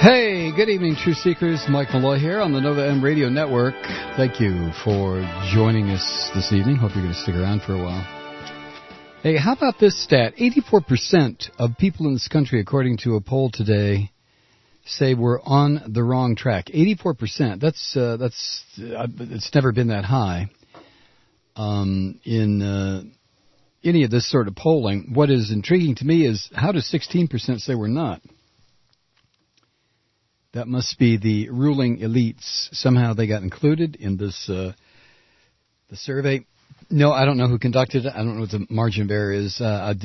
Hey, good evening, Truth Seekers. Mike Malloy here on the Nova M Radio Network. Thank you for joining us this evening. Hope you're going to stick around for a while. Hey, how about this stat? 84% of people in this country, according to a poll today, say we're on the wrong track. 84%. That's it's never been that high in any of this sort of polling. What is intriguing to me is how does 16% say we're not? That must be the ruling elites. Somehow they got included in this the survey. No, I don't know who conducted it. I don't know what the margin of error is. But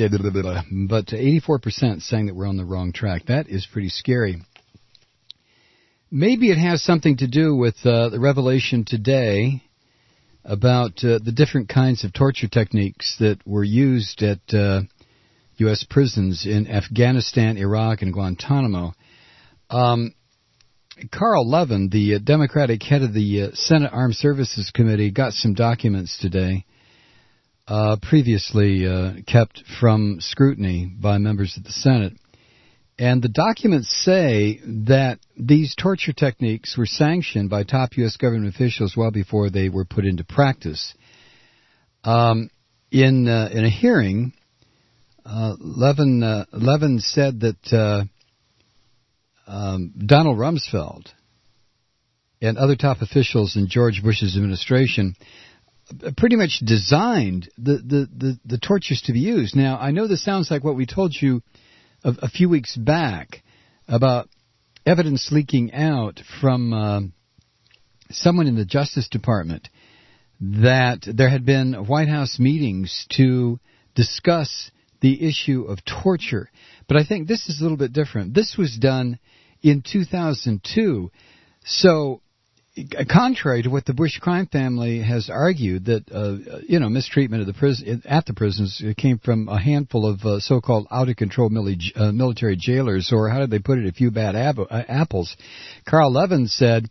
84% saying that we're on the wrong track. That is pretty scary. Maybe it has something to do with the revelation today about the different kinds of torture techniques that were used at U.S. prisons in Afghanistan, Iraq, and Guantanamo. Carl Levin, the Democratic head of the Senate Armed Services Committee, got some documents today, previously kept from scrutiny by members of the Senate. And the documents say that these torture techniques were sanctioned by top U.S. government officials well before they were put into practice. In a hearing, Levin said that Donald Rumsfeld and other top officials in George Bush's administration pretty much designed the tortures to be used. Now, I know this sounds like what we told you a few weeks back about evidence leaking out from someone in the Justice Department that there had been White House meetings to discuss the issue of torture. But I think this is a little bit different. This was done in 2002. So, contrary to what the Bush crime family has argued, that mistreatment of the at the prisons came from a handful of so-called out-of-control military jailers, or how did they put it, a few bad apples. Carl Levin said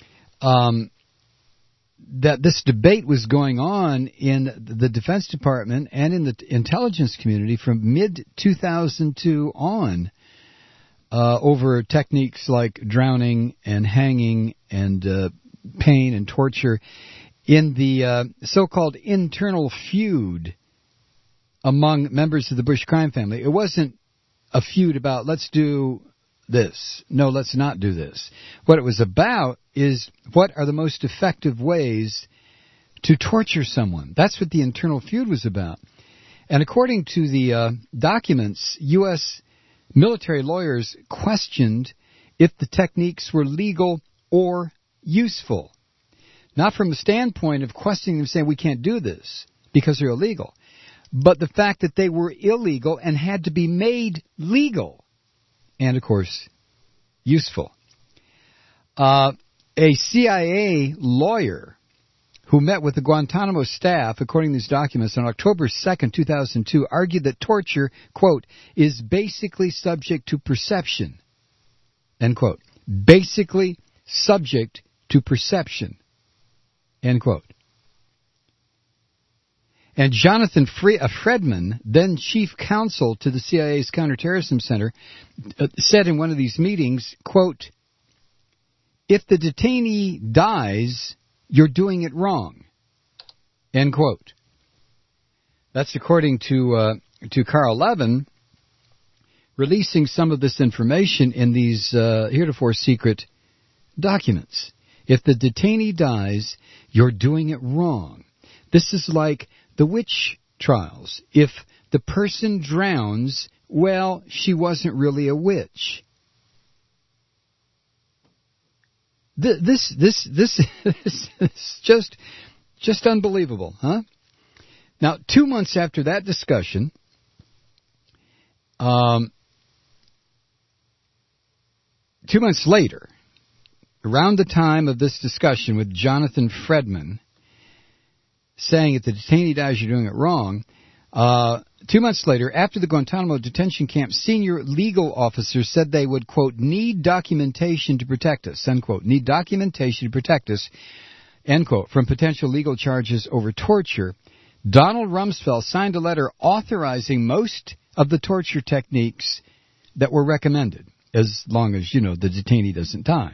that this debate was going on in the Defense Department and in the intelligence community from mid-2002 on over techniques like drowning and hanging and pain and torture in the so-called internal feud among members of the Bush crime family. It wasn't a feud about let's do this. No, let's not do this. What it was about is what are the most effective ways to torture someone. That's what the internal feud was about. And according to the documents, U.S. military lawyers questioned if the techniques were legal or useful. Not from the standpoint of questioning them, saying we can't do this because they're illegal, but the fact that they were illegal and had to be made legal. And, of course, useful. A CIA lawyer who met with the Guantanamo staff, according to these documents, on October 2nd, 2002, argued that torture, quote, is basically subject to perception, end quote. Basically subject to perception, end quote. And Jonathan Fredman, then chief counsel to the CIA's Counterterrorism Center, said in one of these meetings, quote, if the detainee dies, you're doing it wrong, end quote. That's according to Carl Levin, releasing some of this information in these heretofore secret documents. If the detainee dies, you're doing it wrong. This is like the witch trials. If the person drowns, well, she wasn't really a witch. This is just unbelievable, huh? Now, 2 months after that discussion, 2 months later, around the time of this discussion with Jonathan Fredman, saying if the detainee dies, you're doing it wrong, 2 months later, after the Guantanamo detention camp, senior legal officers said they would, quote, need documentation to protect us, end quote, need documentation to protect us, end quote, from potential legal charges over torture. Donald Rumsfeld signed a letter authorizing most of the torture techniques that were recommended. as long as, the detainee doesn't die.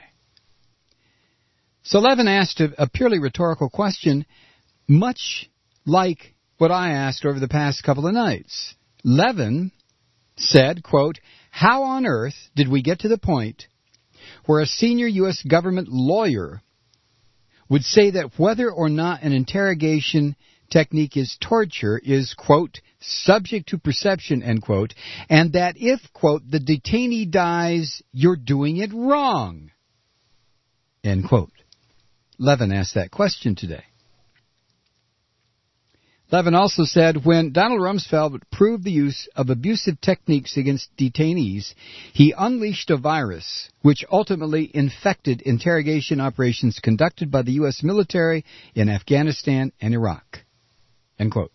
So Levin asked a purely rhetorical question, much like what I asked over the past couple of nights. Levin said, quote, how on earth did we get to the point where a senior U.S. government lawyer would say that whether or not an interrogation technique is torture is, quote, subject to perception, end quote, and that if, quote, the detainee dies, you're doing it wrong, end quote. Levin asked that question today. Levin also said when Donald Rumsfeld proved the use of abusive techniques against detainees, he unleashed a virus which ultimately infected interrogation operations conducted by the U.S. military in Afghanistan and Iraq. End quote.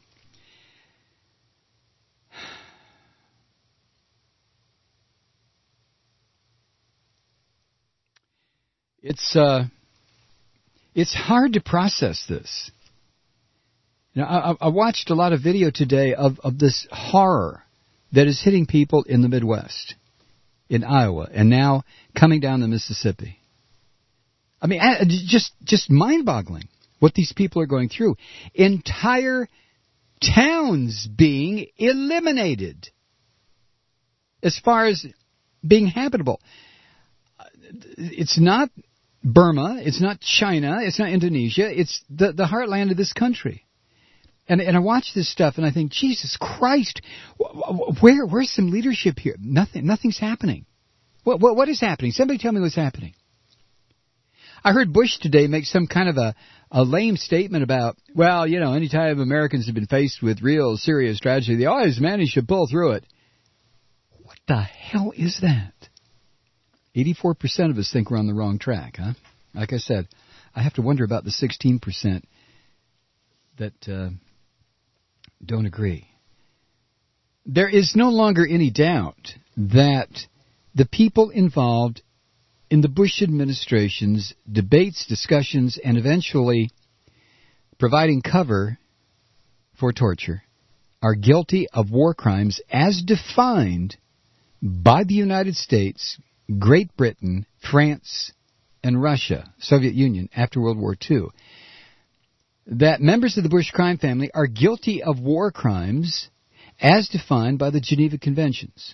It's hard to process this. I watched a lot of video today of this horror that is hitting people in the Midwest, in Iowa, and now coming down the Mississippi. I mean, just mind-boggling what these people are going through. Entire towns being eliminated as far as being habitable. It's not Burma, it's not China, it's not Indonesia, it's the heartland of this country. And I watch this stuff and I think, Jesus Christ, where's some leadership here? Nothing's happening. What is happening? Somebody tell me what's happening. I heard Bush today make some kind of a lame statement about, well, anytime Americans have been faced with real serious tragedy, they always manage to pull through it. What the hell is that? 84% of us think we're on the wrong track, huh? Like I said, I have to wonder about the 16% that don't agree. There is no longer any doubt that the people involved in the Bush administration's debates, discussions, and eventually providing cover for torture are guilty of war crimes as defined by the United States, Great Britain, France, and Russia, Soviet Union, after World War II. That members of the Bush crime family are guilty of war crimes as defined by the Geneva Conventions.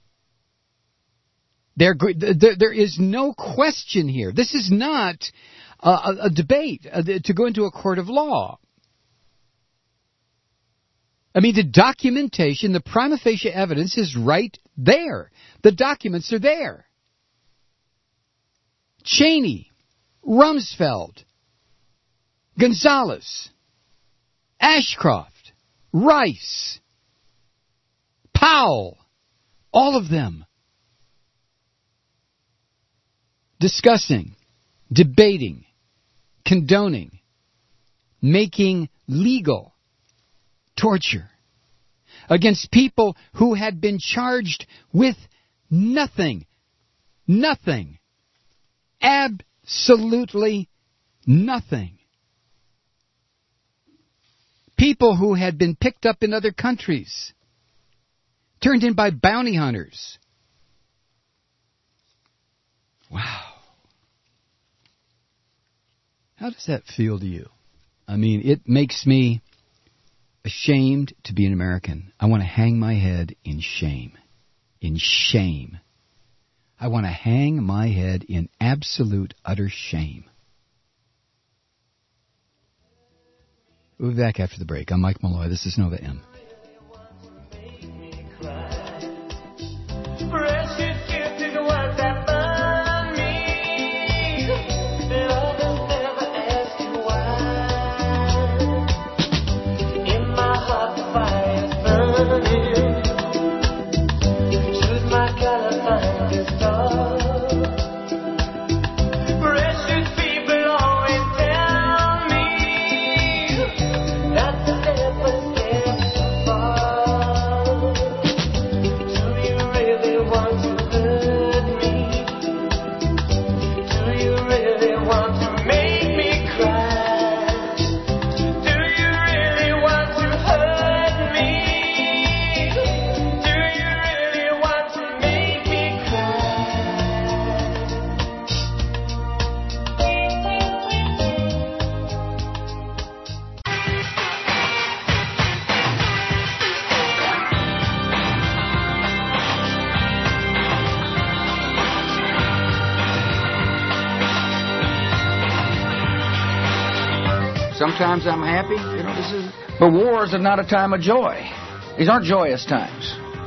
There is no question here. This is not a debate to go into a court of law. I mean, the documentation, the prima facie evidence is right there. The documents are there. Cheney, Rumsfeld, Gonzalez, Ashcroft, Rice, Powell, all of them discussing, debating, condoning, making legal torture against people who had been charged with nothing, absolutely nothing. People who had been picked up in other countries, turned in by bounty hunters. Wow. How does that feel to you? I mean, it makes me ashamed to be an American. I want to hang my head in shame. In shame. I want to hang my head in absolute, utter shame. We'll be back after the break. I'm Mike Malloy. This is Nova M. Sometimes I'm happy. But wars are not a time of joy. These aren't joyous times.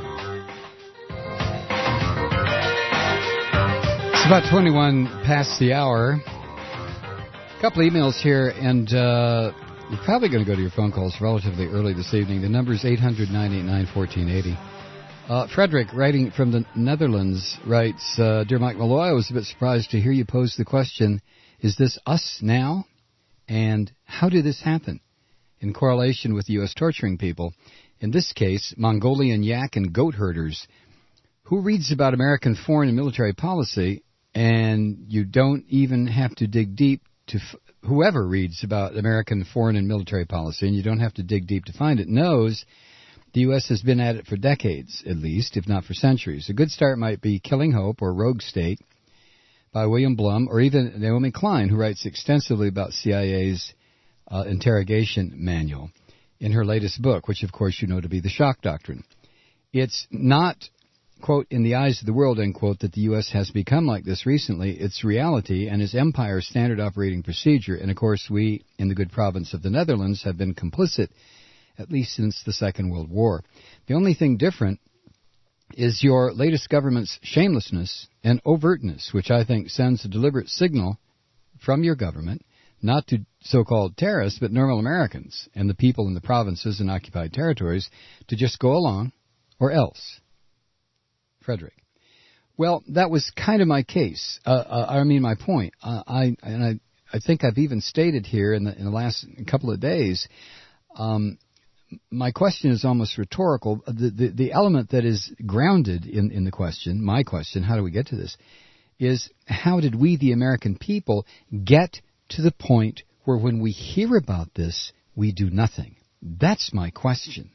It's about 21 past the hour. A couple emails here, and you're probably going to go to your phone calls relatively early this evening. The number is 800-989-1480. Frederick, writing from the Netherlands, writes, Dear Mike Malloy, I was a bit surprised to hear you pose the question, is this us now? And how did this happen? In correlation with the U.S. torturing people, in this case, Mongolian yak and goat herders. Who reads about American foreign and military policy, and you don't even have to dig deep to... Whoever reads about American foreign and military policy, and you don't have to dig deep to find it, knows the U.S. has been at it for decades, at least, if not for centuries. A good start might be Killing Hope or Rogue State by William Blum, or even Naomi Klein, who writes extensively about CIA's interrogation manual in her latest book, which, of course, you know to be the Shock Doctrine. It's not, quote, in the eyes of the world, end quote, that the U.S. has become like this recently. It's reality and is empire's standard operating procedure. And, of course, we, in the good province of the Netherlands, have been complicit at least since the Second World War. The only thing different is your latest government's shamelessness and overtness, which I think sends a deliberate signal from your government, not to so-called terrorists, but normal Americans and the people in the provinces and occupied territories, to just go along or else. Frederick. Well, that was kind of my case. My point. I think I've even stated here in the last couple of days, my question is almost rhetorical. The element that is grounded in the question, my question, how do we get to this, is how did we, the American people, get to the point where when we hear about this, we do nothing? That's my question.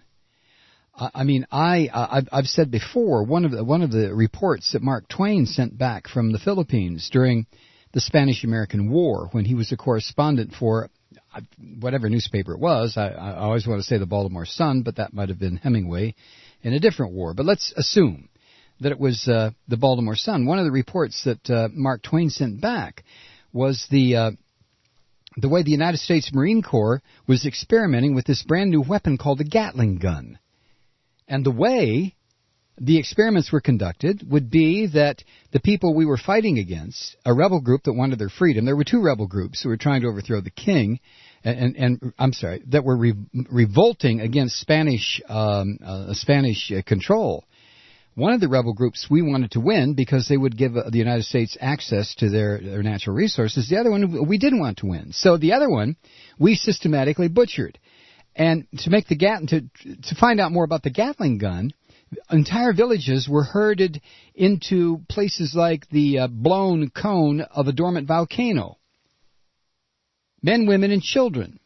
I've said before, one of the reports that Mark Twain sent back from the Philippines during the Spanish-American War, when he was a correspondent for whatever newspaper it was. I always want to say the Baltimore Sun, but that might have been Hemingway in a different war. But let's assume that it was the Baltimore Sun. One of the reports that Mark Twain sent back was the way the United States Marine Corps was experimenting with this brand new weapon called the Gatling gun. And the way the experiments were conducted would be that the people we were fighting against, a rebel group that wanted their freedom, there were two rebel groups who were trying to overthrow the king, that were revolting against Spanish control. One of the rebel groups we wanted to win because they would give the United States access to their natural resources. The other one we didn't want to win. So the other one we systematically butchered. And to make to find out more about the Gatling gun, entire villages were herded into places like the blown cone of a dormant volcano. Men, women, and children.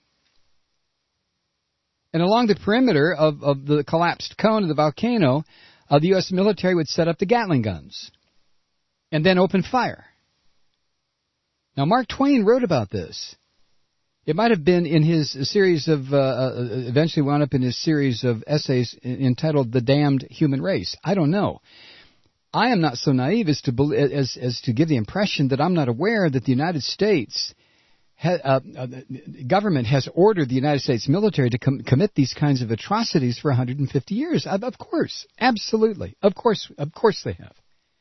And along the perimeter of the collapsed cone of the volcano, the U.S. military would set up the Gatling guns and then open fire. Now, Mark Twain wrote about this. It might have been in his series of, eventually wound up in his series of essays entitled The Damned Human Race. I don't know. I am not so naive as to give the impression that I'm not aware that the United States government has ordered the United States military to commit these kinds of atrocities for 150 years. Of course. Absolutely. Of course they have.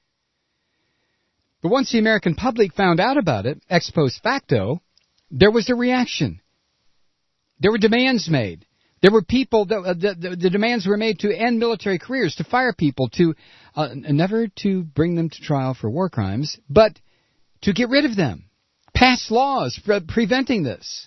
But once the American public found out about it, ex post facto, there was a reaction. There were demands made. There were people the demands were made to end military careers, to fire people, to never to bring them to trial for war crimes, but to get rid of them. Pass laws preventing this.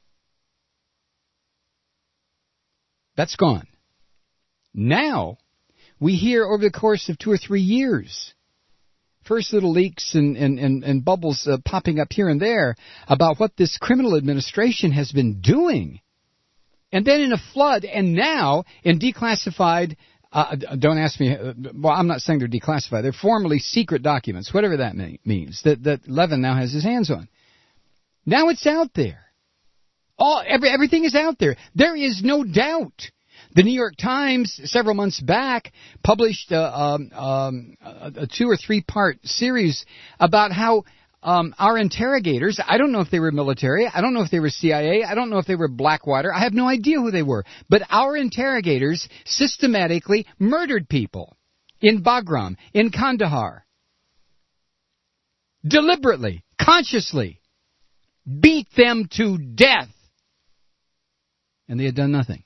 That's gone. Now, we hear over the course of 2 or 3 years, first little leaks and bubbles popping up here and there about what this criminal administration has been doing. And then in a flood, and now in declassified, don't ask me, well, I'm not saying they're declassified. They're formerly secret documents, whatever that means, that Levin now has his hands on. Now it's out there. Everything is out there. There is no doubt. The New York Times, several months back, published a 2 or 3 part series about how Our interrogators, I don't know if they were military. I don't know if they were CIA. I don't know if they were Blackwater. I have no idea who they were. But our interrogators systematically murdered people in Bagram, in Kandahar. Deliberately, consciously, beat them to death. And they had done nothing.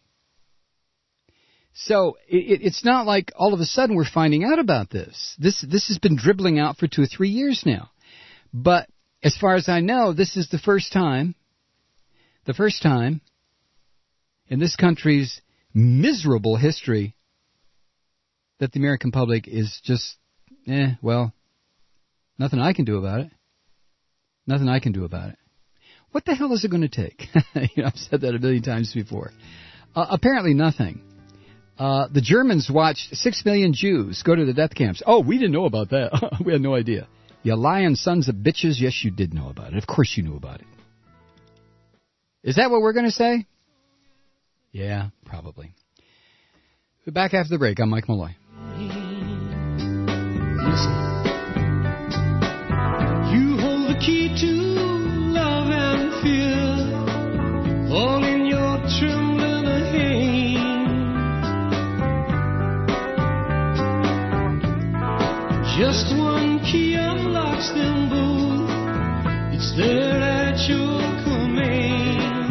So it's not like all of a sudden we're finding out about this. This has been dribbling out for 2 or 3 years now. But as far as I know, this is the first time in this country's miserable history that the American public is just, nothing I can do about it. Nothing I can do about it. What the hell is it going to take? I've said that a million times before. Apparently nothing. The Germans watched 6 million Jews go to the death camps. Oh, we didn't know about that. We had no idea. You lying sons of bitches. Yes, you did know about it. Of course you knew about it. Is that what we're going to say? Yeah, probably. We're back after the break. I'm Mike Malloy. Listen. You hold the key to love and fear, all in your trembling hand. Just one key unlocks them both. It's there at your command.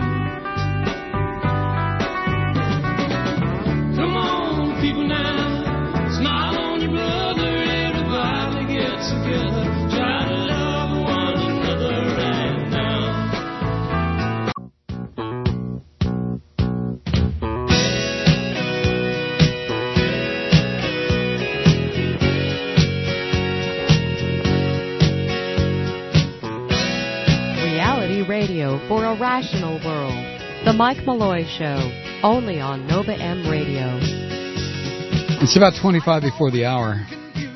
Come on, people now, smile on your brother. Everybody get together. Try to love one another right now. Radio for a rational world. The Mike Malloy Show, only on Nova M Radio. It's about 25 before the hour.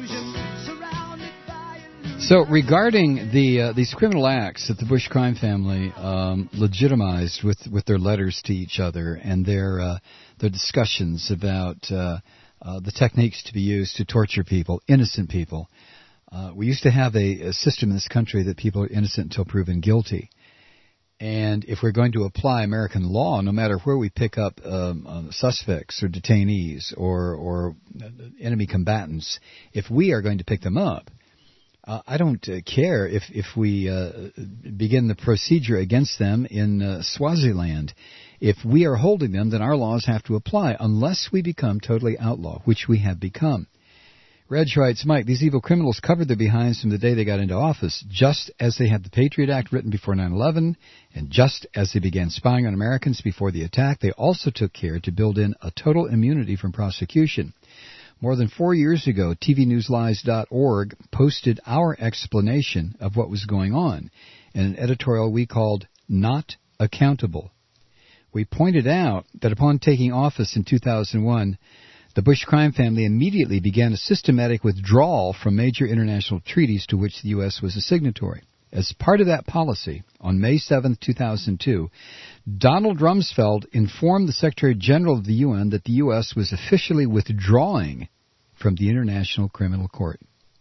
So regarding these criminal acts that the Bush crime family legitimized with their letters to each other and their discussions about the techniques to be used to torture people, innocent people, we used to have a system in this country that people are innocent until proven guilty. And if we're going to apply American law, no matter where we pick up suspects or detainees or enemy combatants, if we are going to pick them up, I don't care if we begin the procedure against them in Swaziland. If we are holding them, then our laws have to apply, unless we become totally outlaw, which we have become. Reg writes, Mike, these evil criminals covered their behinds from the day they got into office, just as they had the Patriot Act written before 9/11, and just as they began spying on Americans before the attack, they also took care to build in a total immunity from prosecution. More than 4 years ago, tvnewslies.org posted our explanation of what was going on in an editorial we called Not Accountable. We pointed out that upon taking office in 2001, the Bush crime family immediately began a systematic withdrawal from major international treaties to which the U.S. was a signatory. As part of that policy, on May 7, 2002, Donald Rumsfeld informed the Secretary General of the UN that the U.S. was officially withdrawing from the International Criminal Court.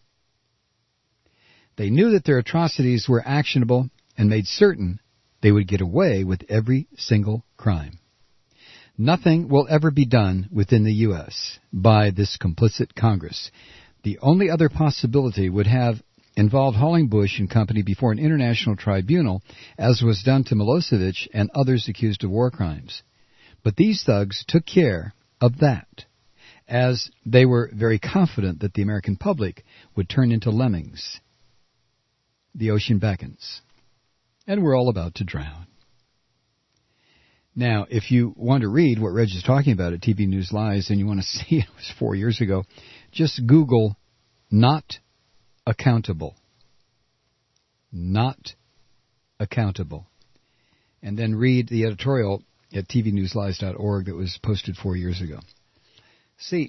They knew that their atrocities were actionable and made certain they would get away with every single crime. Nothing will ever be done within the U.S. by this complicit Congress. The only other possibility would have involved hauling Bush and company before an international tribunal, as was done to Milosevic and others accused of war crimes. But these thugs took care of that, as they were very confident that the American public would turn into lemmings. The ocean beckons, and we're all about to drown. Now, if you want to read what Reg is talking about at TV News Lies and you want to see it was 4 years ago, just Google Not Accountable. Not Accountable. And then read the editorial at tvnewslies.org that was posted 4 years ago. See,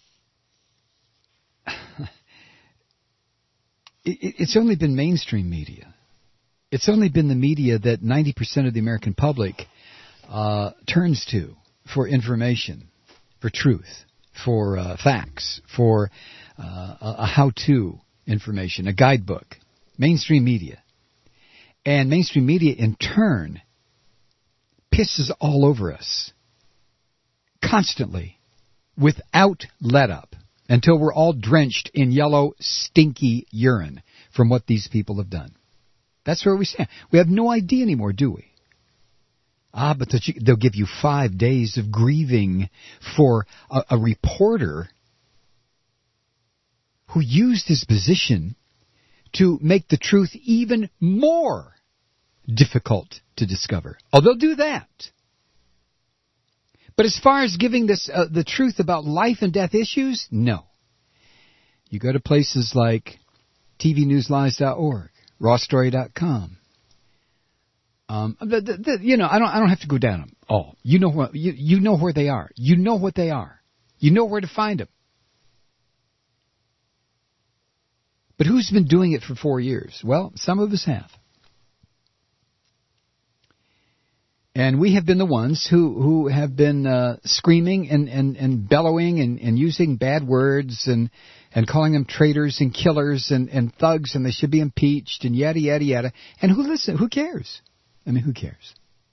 it's only been mainstream media. It's only been the media that 90% of the American public turns to for information, for truth, for facts, for a how-to information, a guidebook. mainstream media. And mainstream media, in turn, pisses all over us constantly without let-up until we're all drenched in yellow, stinky urine from what these people have done. That's where we stand. We have no idea anymore, do we? But they'll give you 5 days of grieving for a reporter who used his position to make the truth even more difficult to discover. Oh, they'll do that. But as far as giving this the truth about life and death issues, no. You go to places like tvnewslies.org, rawstory.com. I don't have to go down them all. You know what? You know where they are. You know what they are. You know where to find them. But who's been doing it for 4 years? Well, some of us have. And we have been the ones who have been screaming and bellowing and using bad words and calling them traitors and killers and thugs, and they should be impeached and yada, yada, yada. And who cares? I mean, who cares?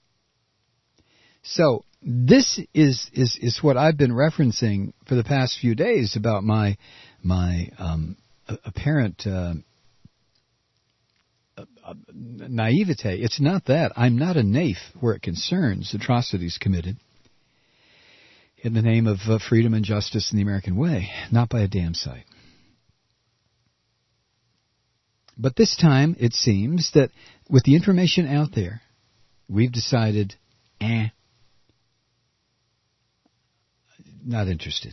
So this is what I've been referencing for the past few days about my apparent naivete. It's not that. I'm not a naif where it concerns atrocities committed in the name of freedom and justice in the American way. Not by a damn sight. But this time, it seems that with the information out there, we've decided, not interested.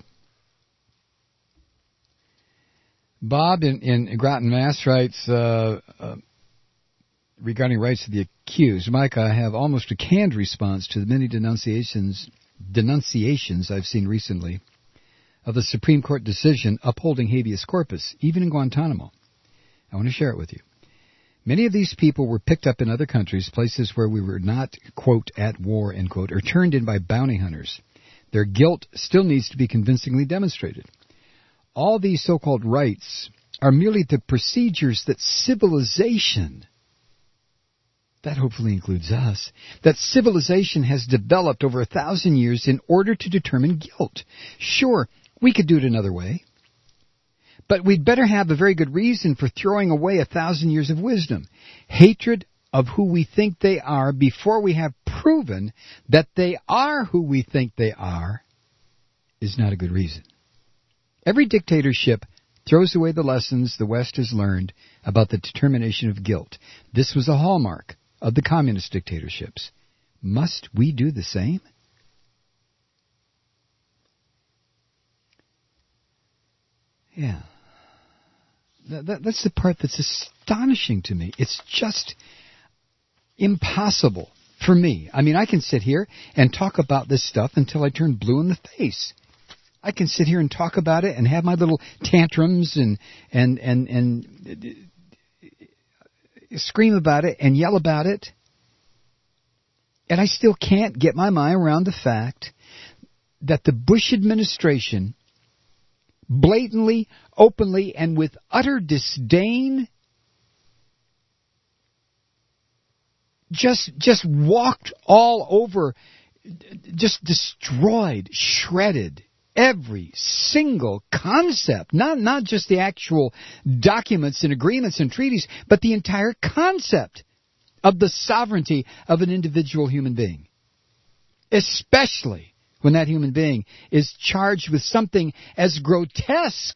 Bob in Groton, Mass. writes, regarding rights of the accused, Mike, I have almost a canned response to the many denunciations I've seen recently of the Supreme Court decision upholding habeas corpus, even in Guantanamo. I want to share it with you. Many of these people were picked up in other countries, places where we were not, quote, at war, end quote, or turned in by bounty hunters. Their guilt still needs to be convincingly demonstrated. All these so-called rights are merely the procedures that civilization, that hopefully includes us, that civilization has developed over 1,000 years in order to determine guilt. Sure, we could do it another way, but we'd better have a very good reason for throwing away 1,000 years of wisdom. Hatred of who we think they are before we have proven that they are who we think they are is not a good reason. Every dictatorship throws away the lessons the West has learned about the determination of guilt. This was a hallmark of the communist dictatorships. Must we do the same? Yeah. That's the part that's astonishing to me. It's just impossible for me. I mean, I can sit here and talk about this stuff until I turn blue in the face. I can sit here and talk about it and have my little tantrums and scream about it and yell about it. And I still can't get my mind around the fact that the Bush administration blatantly, openly, and with utter disdain just walked all over, just destroyed, shredded every single concept, not just the actual documents and agreements and treaties, but the entire concept of the sovereignty of an individual human being, especially when that human being is charged with something as grotesque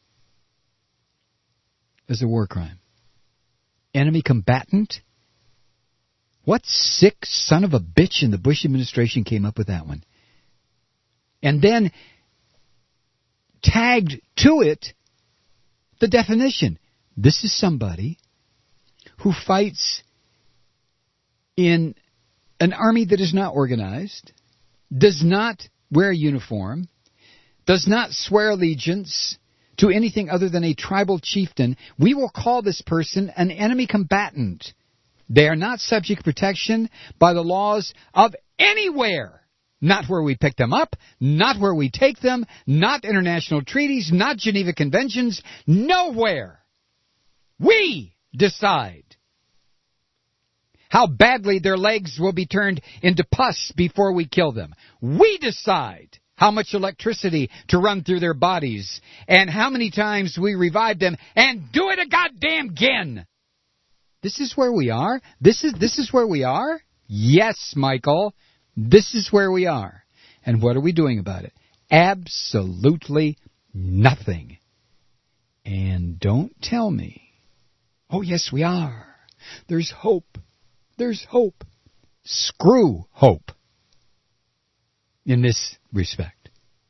as a war crime. Enemy combatant? What sick son of a bitch in the Bush administration came up with that one? And then tagged to it the definition. This is somebody who fights in an army that is not organized, does not wear a uniform, does not swear allegiance to anything other than a tribal chieftain. We will call this person an enemy combatant. They are not subject to protection by the laws of anywhere. Not where we pick them up, not where we take them, not international treaties, not Geneva Conventions, nowhere. We decide how badly their legs will be turned into pus before we kill them. We decide how much electricity to run through their bodies and how many times we revive them and do it a goddamn again. This is where we are? This is where we are? Yes, Michael. This is where we are. And what are we doing about it? Absolutely nothing. And don't tell me, oh, yes, we are. There's hope. There's hope. Screw hope in this respect.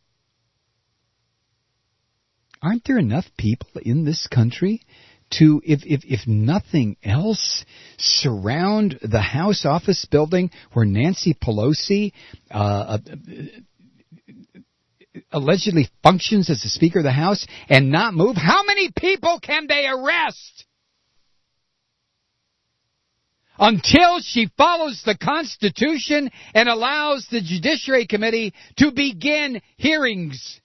Aren't there enough people in this country to, if nothing else, surround the House office building where Nancy Pelosi allegedly functions as the Speaker of the House and not move? How many people can they arrest until she follows the Constitution and allows the Judiciary Committee to begin hearings?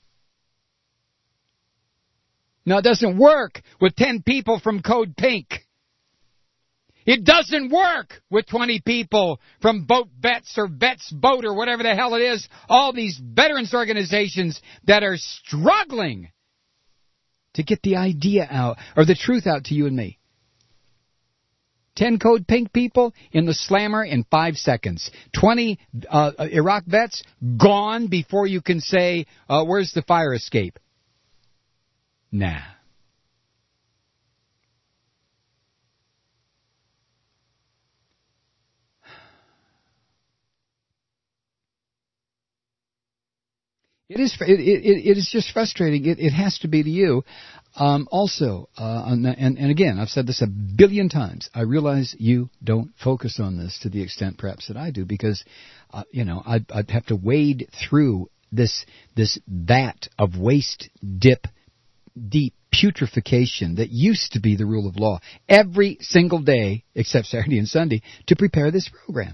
Now, it doesn't work with 10 people from Code Pink. It doesn't work with 20 people from Boat Vets or Vets Boat or whatever the hell it is, all these veterans organizations that are struggling to get the idea out or the truth out to you and me. 10 Code Pink people in the slammer in 5 seconds. 20 Iraq vets gone before you can say, where's the fire escape? Nah. It is just frustrating. It has to be to you. Also, and again, I've said this a billion times. I realize you don't focus on this to the extent perhaps that I do because, I'd have to wade through this vat of waist deep putrefaction that used to be the rule of law every single day except Saturday and Sunday to prepare this program.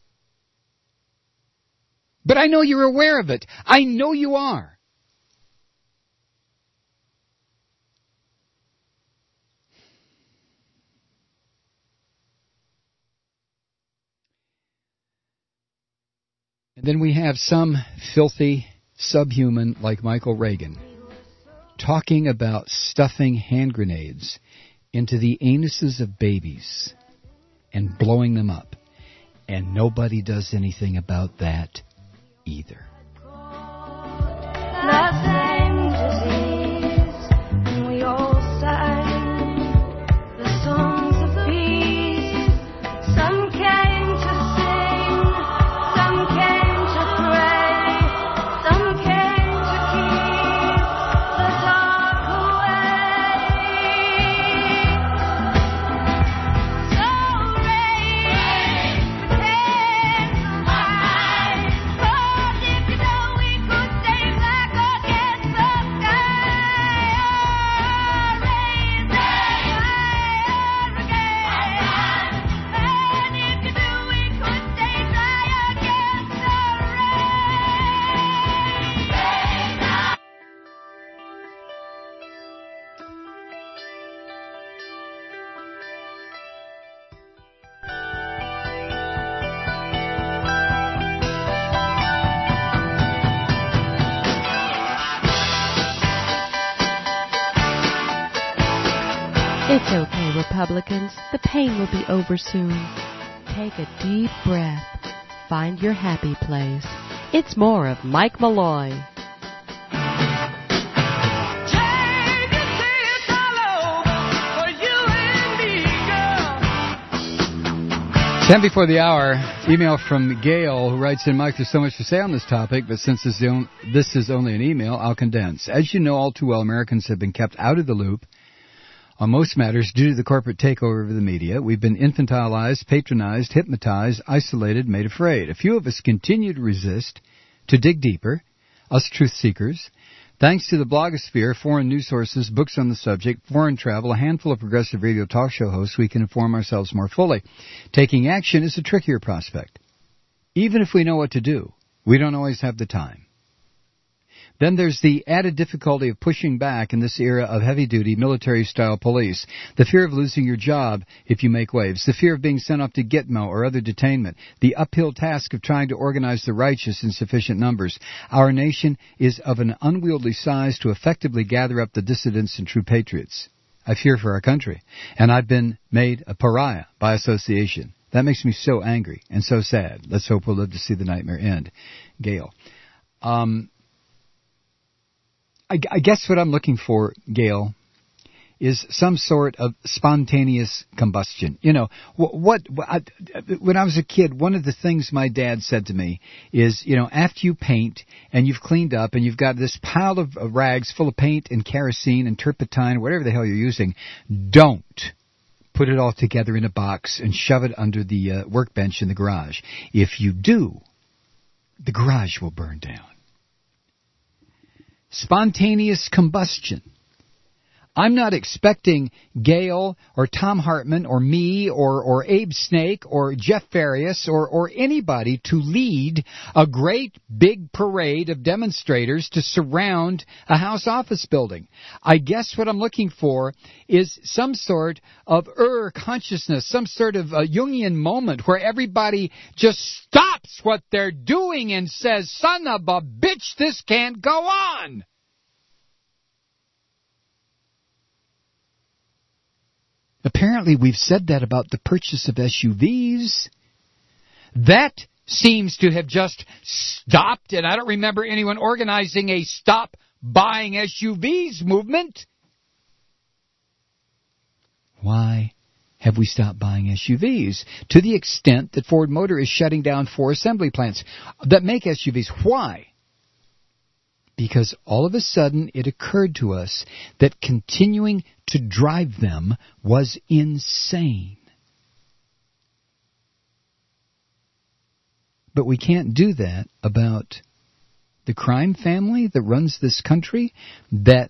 But I know you're aware of it. I know you are. And then we have some filthy subhuman like Michael Reagan talking about stuffing hand grenades into the anuses of babies and blowing them up. And nobody does anything about that either. The same disease, and we all sang the songs of peace. Some came to sing, some came to pray, some came to keep the dark away. So raise the candle high. If you know we could stay black against the sky, raise it higher again. And if you knew we could stay dry against the rain. It's okay, Republicans. The pain will be over soon. Take a deep breath. Find your happy place. It's more of Mike Malloy. Take a seat all over for you and me, girl. 10 before the hour, email from Gail who writes in, Mike, there's so much to say on this topic, but since this is only an email, I'll condense. As you know all too well, Americans have been kept out of the loop on most matters due to the corporate takeover of the media. We've been infantilized, patronized, hypnotized, isolated, made afraid. A few of us continue to resist, to dig deeper, us truth seekers. Thanks to the blogosphere, foreign news sources, books on the subject, foreign travel, a handful of progressive radio talk show hosts, we can inform ourselves more fully. Taking action is a trickier prospect. Even if we know what to do, we don't always have the time. Then there's the added difficulty of pushing back in this era of heavy-duty military-style police. The fear of losing your job if you make waves. The fear of being sent off to Gitmo or other detainment. The uphill task of trying to organize the righteous in sufficient numbers. Our nation is of an unwieldy size to effectively gather up the dissidents and true patriots. I fear for our country, and I've been made a pariah by association. That makes me so angry and so sad. Let's hope we'll live to see the nightmare end. Gail. I guess what I'm looking for, Gail, is some sort of spontaneous combustion. You know, when I was a kid, one of the things my dad said to me is, you know, after you paint and you've cleaned up and you've got this pile of rags full of paint and kerosene and turpentine, whatever the hell you're using, don't put it all together in a box and shove it under the workbench in the garage. If you do, the garage will burn down. Spontaneous combustion. I'm not expecting Gail or Tom Hartman or me or Abe Snake or Jeff Farias or anybody to lead a great big parade of demonstrators to surround a House office building. I guess what I'm looking for is some sort of consciousness, some sort of Jungian moment where everybody just stops what they're doing and says, son of a bitch, this can't go on. Apparently, we've said that about the purchase of SUVs. That seems to have just stopped, and I don't remember anyone organizing a stop buying SUVs movement. Why have we stopped buying SUVs? To the extent that Ford Motor is shutting down 4 assembly plants that make SUVs. Why? Because all of a sudden it occurred to us that continuing to drive them was insane. But we can't do that about the crime family that runs this country, that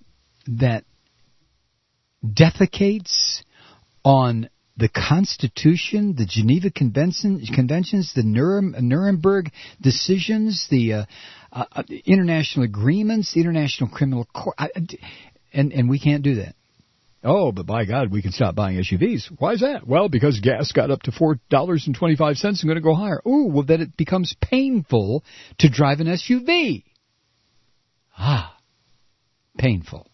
defecates on the Constitution, the Geneva Conventions, the Nuremberg decisions, the international agreements, the International Criminal Court, and we can't do that. Oh, but by God, we can stop buying SUVs. Why is that? Well, because gas got up to $4.25 and going to go higher. Ooh, well, then it becomes painful to drive an SUV. Painful.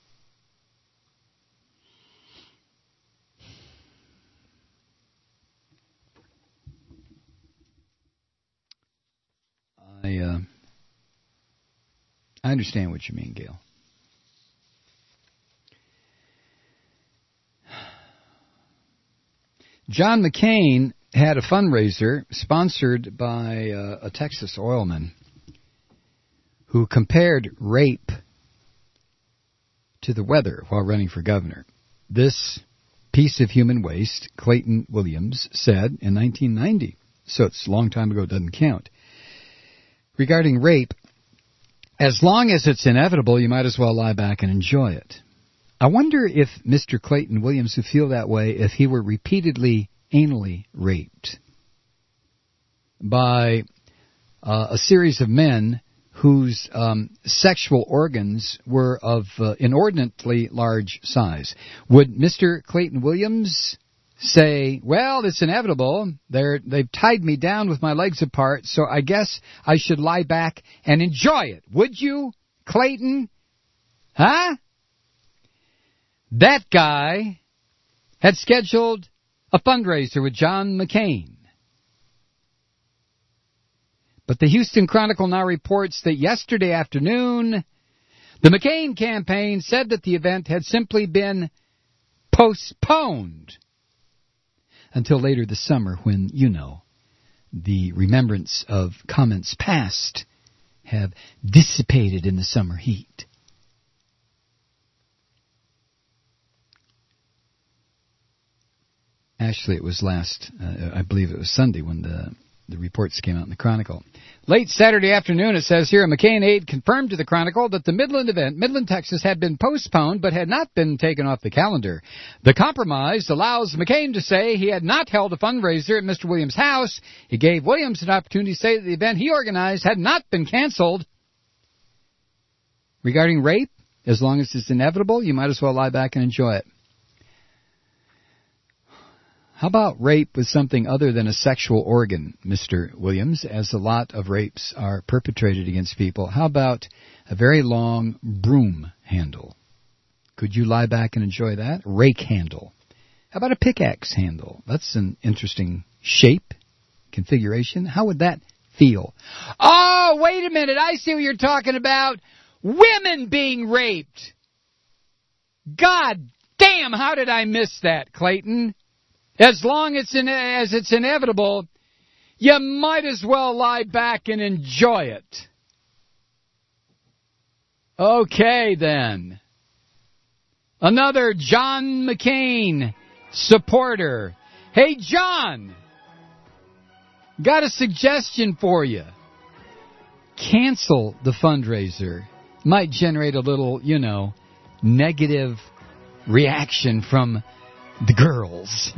I understand what you mean, Gail. John McCain had a fundraiser sponsored by a Texas oilman who compared rape to the weather while running for governor. This piece of human waste, Clayton Williams, said in 1990, so it's a long time ago, doesn't count, regarding rape, as long as it's inevitable, you might as well lie back and enjoy it. I wonder if Mr. Clayton Williams would feel that way if he were repeatedly anally raped by a series of men whose sexual organs were of inordinately large size. Would Mr. Clayton Williams say, well, it's inevitable. They've tied me down with my legs apart, so I guess I should lie back and enjoy it. Would you, Clayton? Huh? That guy had scheduled a fundraiser with John McCain. But the Houston Chronicle now reports that yesterday afternoon, the McCain campaign said that the event had simply been postponed until later this summer when, you know, the remembrance of comments past have dissipated in the summer heat. Actually, it was I believe it was Sunday when the reports came out in the Chronicle. Late Saturday afternoon, it says here, a McCain aide confirmed to the Chronicle that the Midland event, Midland, Texas, had been postponed but had not been taken off the calendar. The compromise allows McCain to say he had not held a fundraiser at Mr. Williams' house. He gave Williams an opportunity to say that the event he organized had not been canceled. Regarding rape, as long as it's inevitable, you might as well lie back and enjoy it. How about rape with something other than a sexual organ, Mr. Williams, as a lot of rapes are perpetrated against people? How about a very long broom handle? Could you lie back and enjoy that? Rake handle. How about a pickaxe handle? That's an interesting shape, configuration. How would that feel? Oh, wait a minute. I see what you're talking about. Women being raped. God damn, how did I miss that, Clayton? As long as it's inevitable, you might as well lie back and enjoy it. Okay, then. Another John McCain supporter. Hey, John, got a suggestion for you. Cancel the fundraiser. Might generate a little, negative reaction from the girls.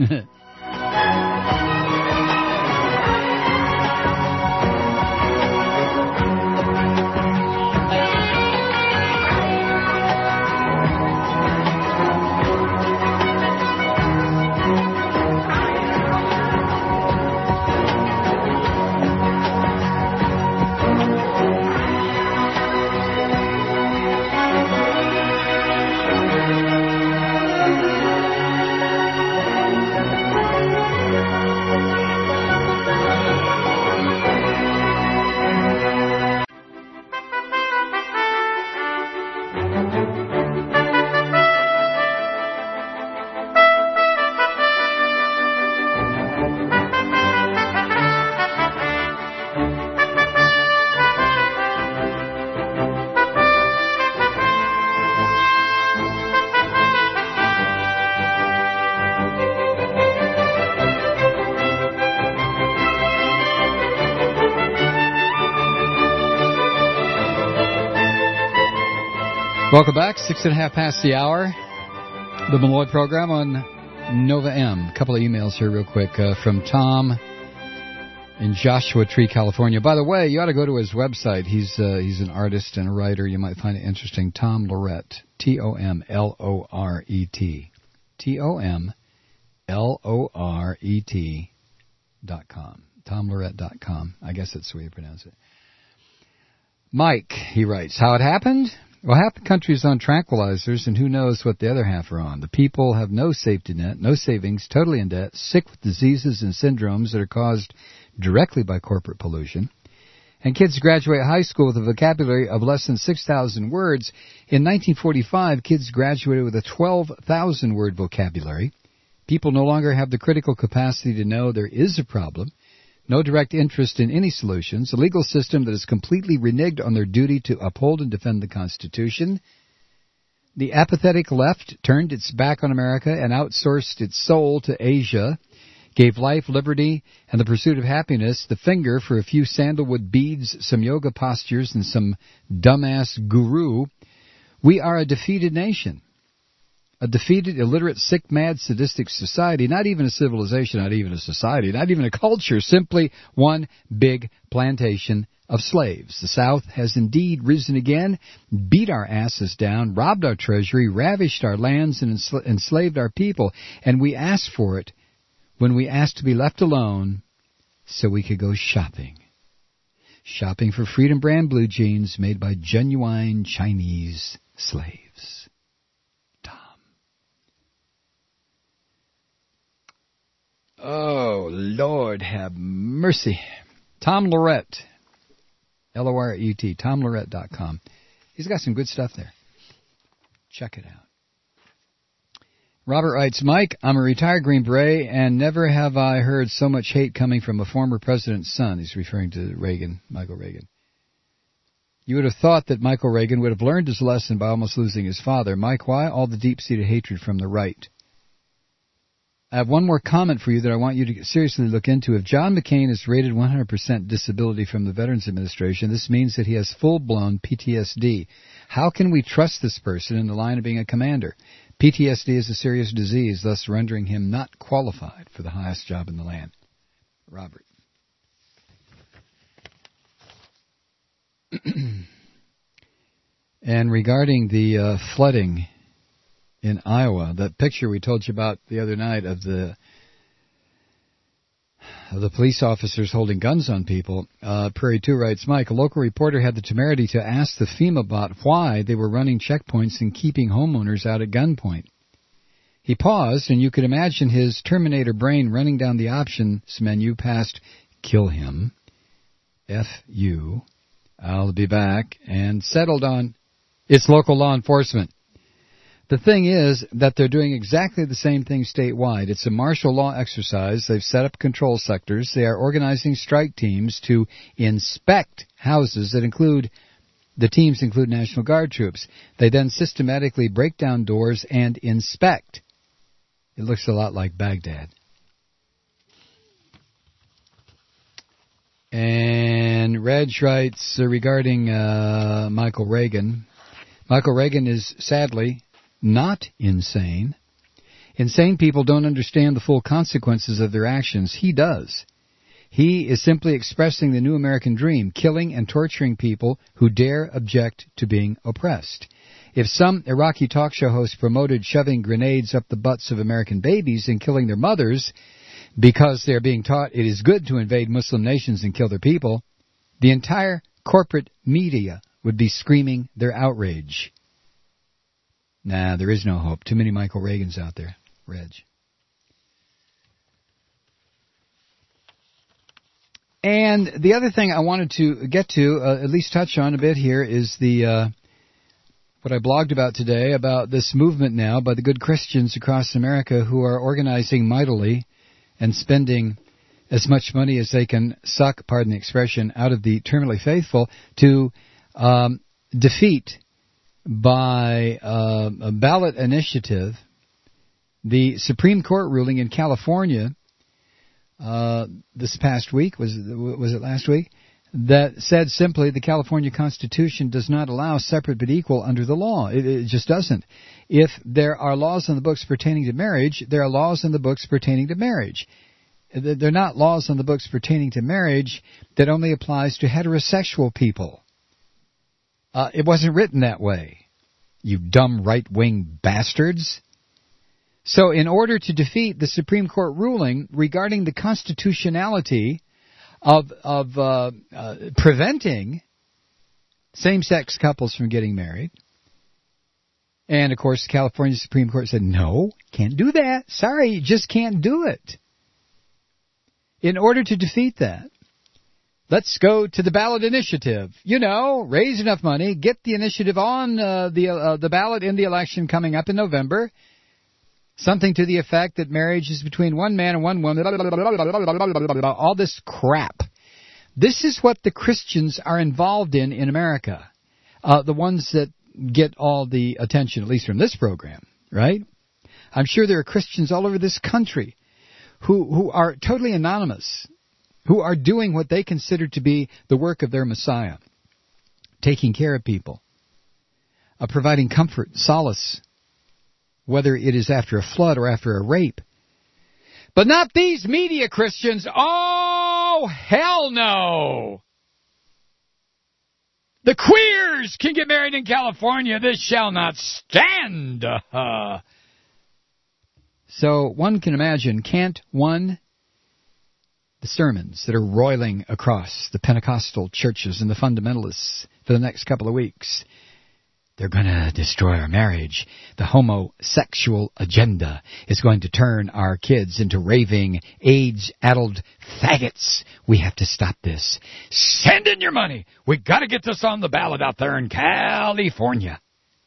Welcome back, 6:30 past the hour. The Malloy program on Nova M. A couple of emails here real quick from Tom in Joshua Tree, California. By the way, you ought to go to his website. He's an artist and a writer. You might find it interesting. Tom Lorette, TOMLORET. TOMLORET.com. TomLorette.com. I guess that's the way you pronounce it. Mike, he writes, how it happened? Well, half the country is on tranquilizers, and who knows what the other half are on. The people have no safety net, no savings, totally in debt, sick with diseases and syndromes that are caused directly by corporate pollution. And kids graduate high school with a vocabulary of less than 6,000 words. In 1945, kids graduated with a 12,000-word vocabulary. People no longer have the critical capacity to know there is a problem. No direct interest in any solutions, a legal system that is completely reneged on their duty to uphold and defend the Constitution. The apathetic left turned its back on America and outsourced its soul to Asia, gave life, liberty, and the pursuit of happiness the finger for a few sandalwood beads, some yoga postures, and some dumbass guru. We are a defeated nation. A defeated, illiterate, sick, mad, sadistic society, not even a civilization, not even a society, not even a culture, simply one big plantation of slaves. The South has indeed risen again, beat our asses down, robbed our treasury, ravished our lands, and enslaved our people. And we asked for it when we asked to be left alone so we could go shopping. Shopping for Freedom brand blue jeans made by genuine Chinese slaves. Oh, Lord, have mercy. Tom Lorette, L-O-R-E-T, TomLorette.com. He's got some good stuff there. Check it out. Robert writes, Mike, I'm a retired Green Beret, and never have I heard so much hate coming from a former president's son. He's referring to Reagan, Michael Reagan. You would have thought that Michael Reagan would have learned his lesson by almost losing his father. Mike, why all the deep-seated hatred from the right? I have one more comment for you that I want you to seriously look into. If John McCain is rated 100% disability from the Veterans Administration, this means that he has full-blown PTSD. How can we trust this person in the line of being a commander? PTSD is a serious disease, thus rendering him not qualified for the highest job in the land. Robert. And regarding the flooding in Iowa, that picture we told you about the other night of the police officers holding guns on people, Prairie 2 writes, Mike, a local reporter had the temerity to ask the FEMA bot why they were running checkpoints and keeping homeowners out at gunpoint. He paused, and you could imagine his Terminator brain running down the options menu past kill him, F-U, I'll be back, and settled on it's local law enforcement. The thing is that they're doing exactly the same thing statewide. It's a martial law exercise. They've set up control sectors. They are organizing strike teams to inspect houses that include National Guard troops. They then systematically break down doors and inspect. It looks a lot like Baghdad. And Reg writes regarding Michael Reagan. Michael Reagan is sadly not insane. Insane people don't understand the full consequences of their actions. He does. He is simply expressing the new American dream, killing and torturing people who dare object to being oppressed. If some Iraqi talk show host promoted shoving grenades up the butts of American babies and killing their mothers because they're being taught it is good to invade Muslim nations and kill their people, the entire corporate media would be screaming their outrage. Nah, there is no hope. Too many Michael Reagans out there, Reg. And the other thing I wanted to get to, at least touch on a bit here, is the what I blogged about today about this movement now by the good Christians across America who are organizing mightily and spending as much money as they can suck, pardon the expression, out of the terminally faithful to defeat by a ballot initiative the Supreme Court ruling in California this past week, was it last week, that said simply the California Constitution does not allow separate but equal under the law. It just doesn't. If there are laws on the books pertaining to marriage, there are laws on the books pertaining to marriage. They're not laws on the books pertaining to marriage that only applies to heterosexual people. It wasn't written that way, you dumb right-wing bastards. So in order to defeat the Supreme Court ruling regarding the constitutionality of preventing same-sex couples from getting married, and of course the California Supreme Court said, no, can't do that. Sorry, you just can't do it. In order to defeat that, let's go to the ballot initiative. You know, raise enough money, get the initiative on the ballot in the election coming up in November. Something to the effect that marriage is between one man and one woman. All this crap. This is what the Christians are involved in America. The ones that get all the attention, at least from this program, right? I'm sure there are Christians all over this country who are totally anonymous, who are doing what they consider to be the work of their Messiah, taking care of people, providing comfort, solace, whether it is after a flood or after a rape. But not these media Christians. Oh, hell no! The queers can get married in California. This shall not stand. So one can imagine, can't one, the sermons that are roiling across the Pentecostal churches and the fundamentalists for the next couple of weeks. They're going to destroy our marriage. The homosexual agenda is going to turn our kids into raving, AIDS-addled faggots. We have to stop this. Send in your money. We got to get this on the ballot out there in California.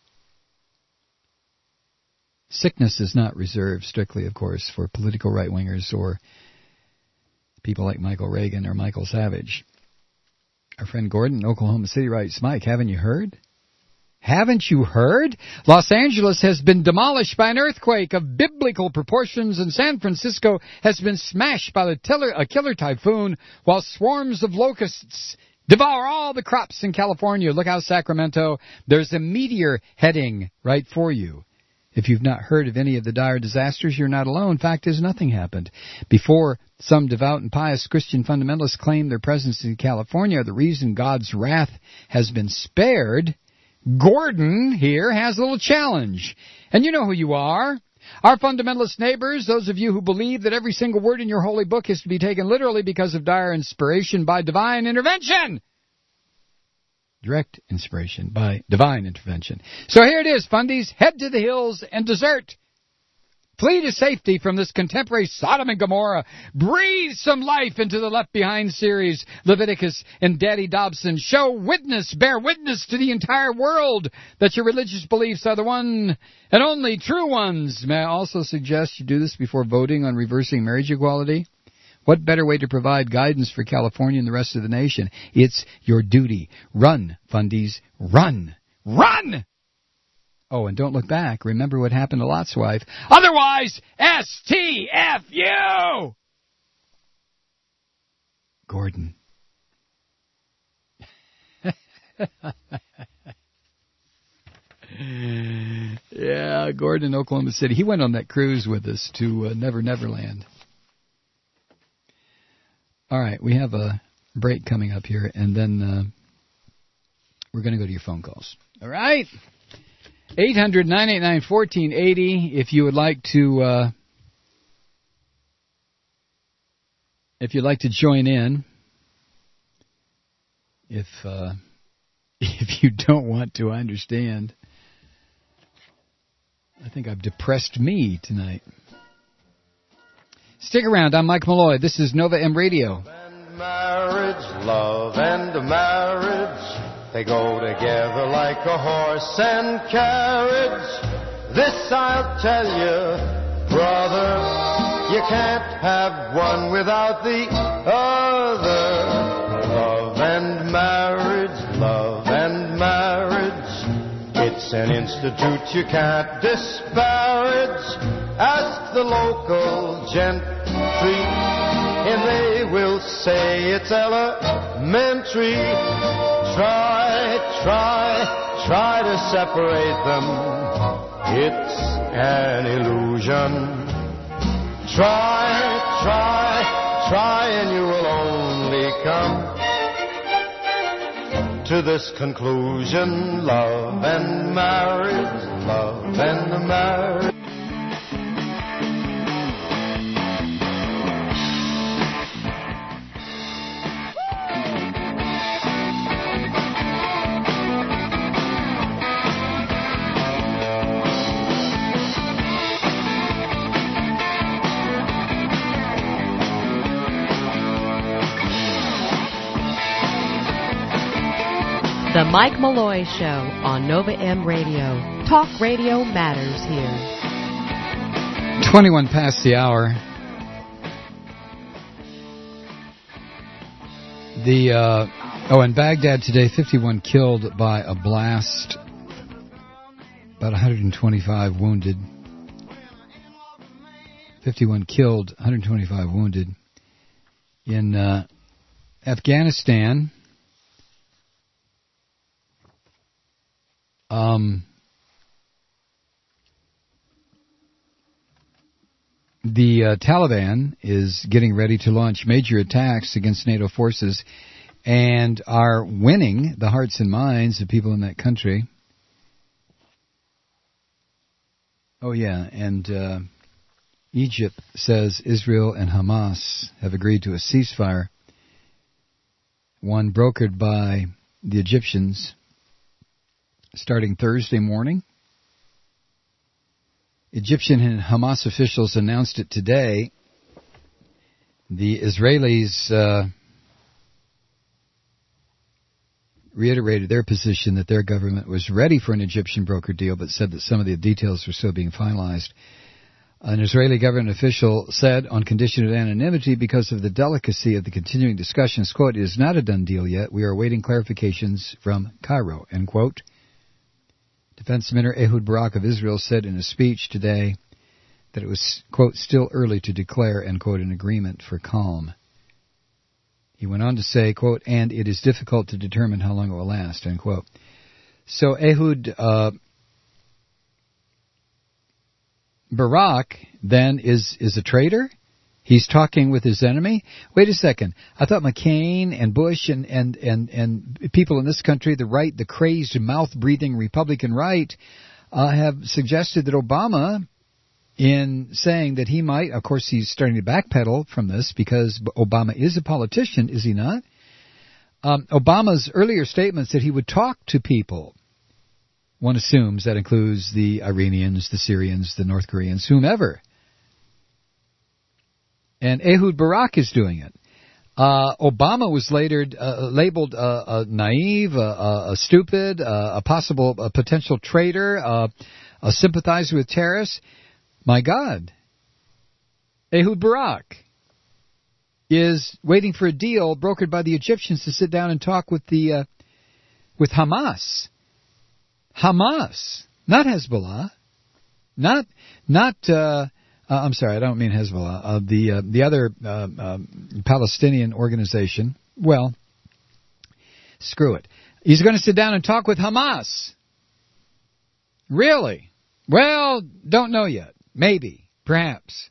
Sickness is not reserved strictly, of course, for political right-wingers or people like Michael Reagan or Michael Savage. Our friend Gordon in Oklahoma City writes, Mike, haven't you heard? Haven't you heard? Los Angeles has been demolished by an earthquake of biblical proportions, and San Francisco has been smashed by a killer typhoon, while swarms of locusts devour all the crops in California. Look out, Sacramento. There's a meteor heading right for you. If you've not heard of any of the dire disasters, you're not alone. Fact is, nothing happened. Before some devout and pious Christian fundamentalists claim their presence in California, the reason God's wrath has been spared, Gordon here has a little challenge. And you know who you are. Our fundamentalist neighbors, those of you who believe that every single word in your holy book is to be taken literally because of dire inspiration by divine intervention. Direct inspiration by divine intervention. So here it is, fundies. Head to the hills and desert. Flee to safety from this contemporary Sodom and Gomorrah. Breathe some life into the Left Behind series. Leviticus and Daddy Dobson. Bear witness to the entire world that your religious beliefs are the one and only true ones. May I also suggest you do this before voting on reversing marriage equality? What better way to provide guidance for California and the rest of the nation? It's your duty. Run, fundies. Run. Run! Oh, and don't look back. Remember what happened to Lot's wife. Otherwise, STFU! Gordon. Yeah, Gordon, Oklahoma City. He went on that cruise with us to Never Land. All right, we have a break coming up here, and then we're going to go to your phone calls. All right? 800-989-1480 if you would like to join in. If you don't want to, I understand. I think I've depressed me tonight. Stick around. I'm Mike Malloy. This is Nova M Radio. And marriage, love and marriage, they go together like a horse and carriage. This I'll tell you, brother, you can't have one without the other. Love and marriage, it's an institute you can't disparage. Ask the local gentry, and they will say it's elementary. Try to separate them. It's an illusion. Try, and you will only come to this conclusion. Love and marriage. The Mike Malloy Show on Nova M Radio. Talk radio matters here. 21 past the hour. In Baghdad today, 51 killed by a blast. About 125 wounded. 51 killed, 125 wounded. In Afghanistan, the Taliban is getting ready to launch major attacks against NATO forces and are winning the hearts and minds of people in that country. Oh, yeah, and Egypt says Israel and Hamas have agreed to a ceasefire, one brokered by the Egyptians, starting Thursday morning. Egyptian and Hamas officials announced it today. The Israelis reiterated their position that their government was ready for an Egyptian broker deal, but said that some of the details were still being finalized. An Israeli government official said, on condition of anonymity, because of the delicacy of the continuing discussions, quote, "It is not a done deal yet. We are awaiting clarifications from Cairo," end quote. Defense Minister Ehud Barak of Israel said in a speech today that it was, quote, "still early to declare," end quote, an agreement for calm. He went on to say, quote, "and it is difficult to determine how long it will last," end quote. So Ehud Barak then is a traitor? He's talking with his enemy. Wait a second. I thought McCain and Bush and people in this country, the right, the crazed, mouth-breathing Republican right, have suggested that Obama, in saying that he might, of course he's starting to backpedal from this because Obama is a politician, is he not? Obama's earlier statements that he would talk to people, one assumes that includes the Iranians, the Syrians, the North Koreans, whomever. And Ehud Barak is doing it. Obama was later labeled naive, stupid, a potential traitor, a sympathizer with terrorists. My God. Ehud Barak is waiting for a deal brokered by the Egyptians to sit down and talk with Hamas. Hamas, not Hezbollah, I'm sorry, I don't mean Hezbollah. The other Palestinian organization. Well, screw it. He's going to sit down and talk with Hamas. Really? Well, don't know yet. Maybe, perhaps.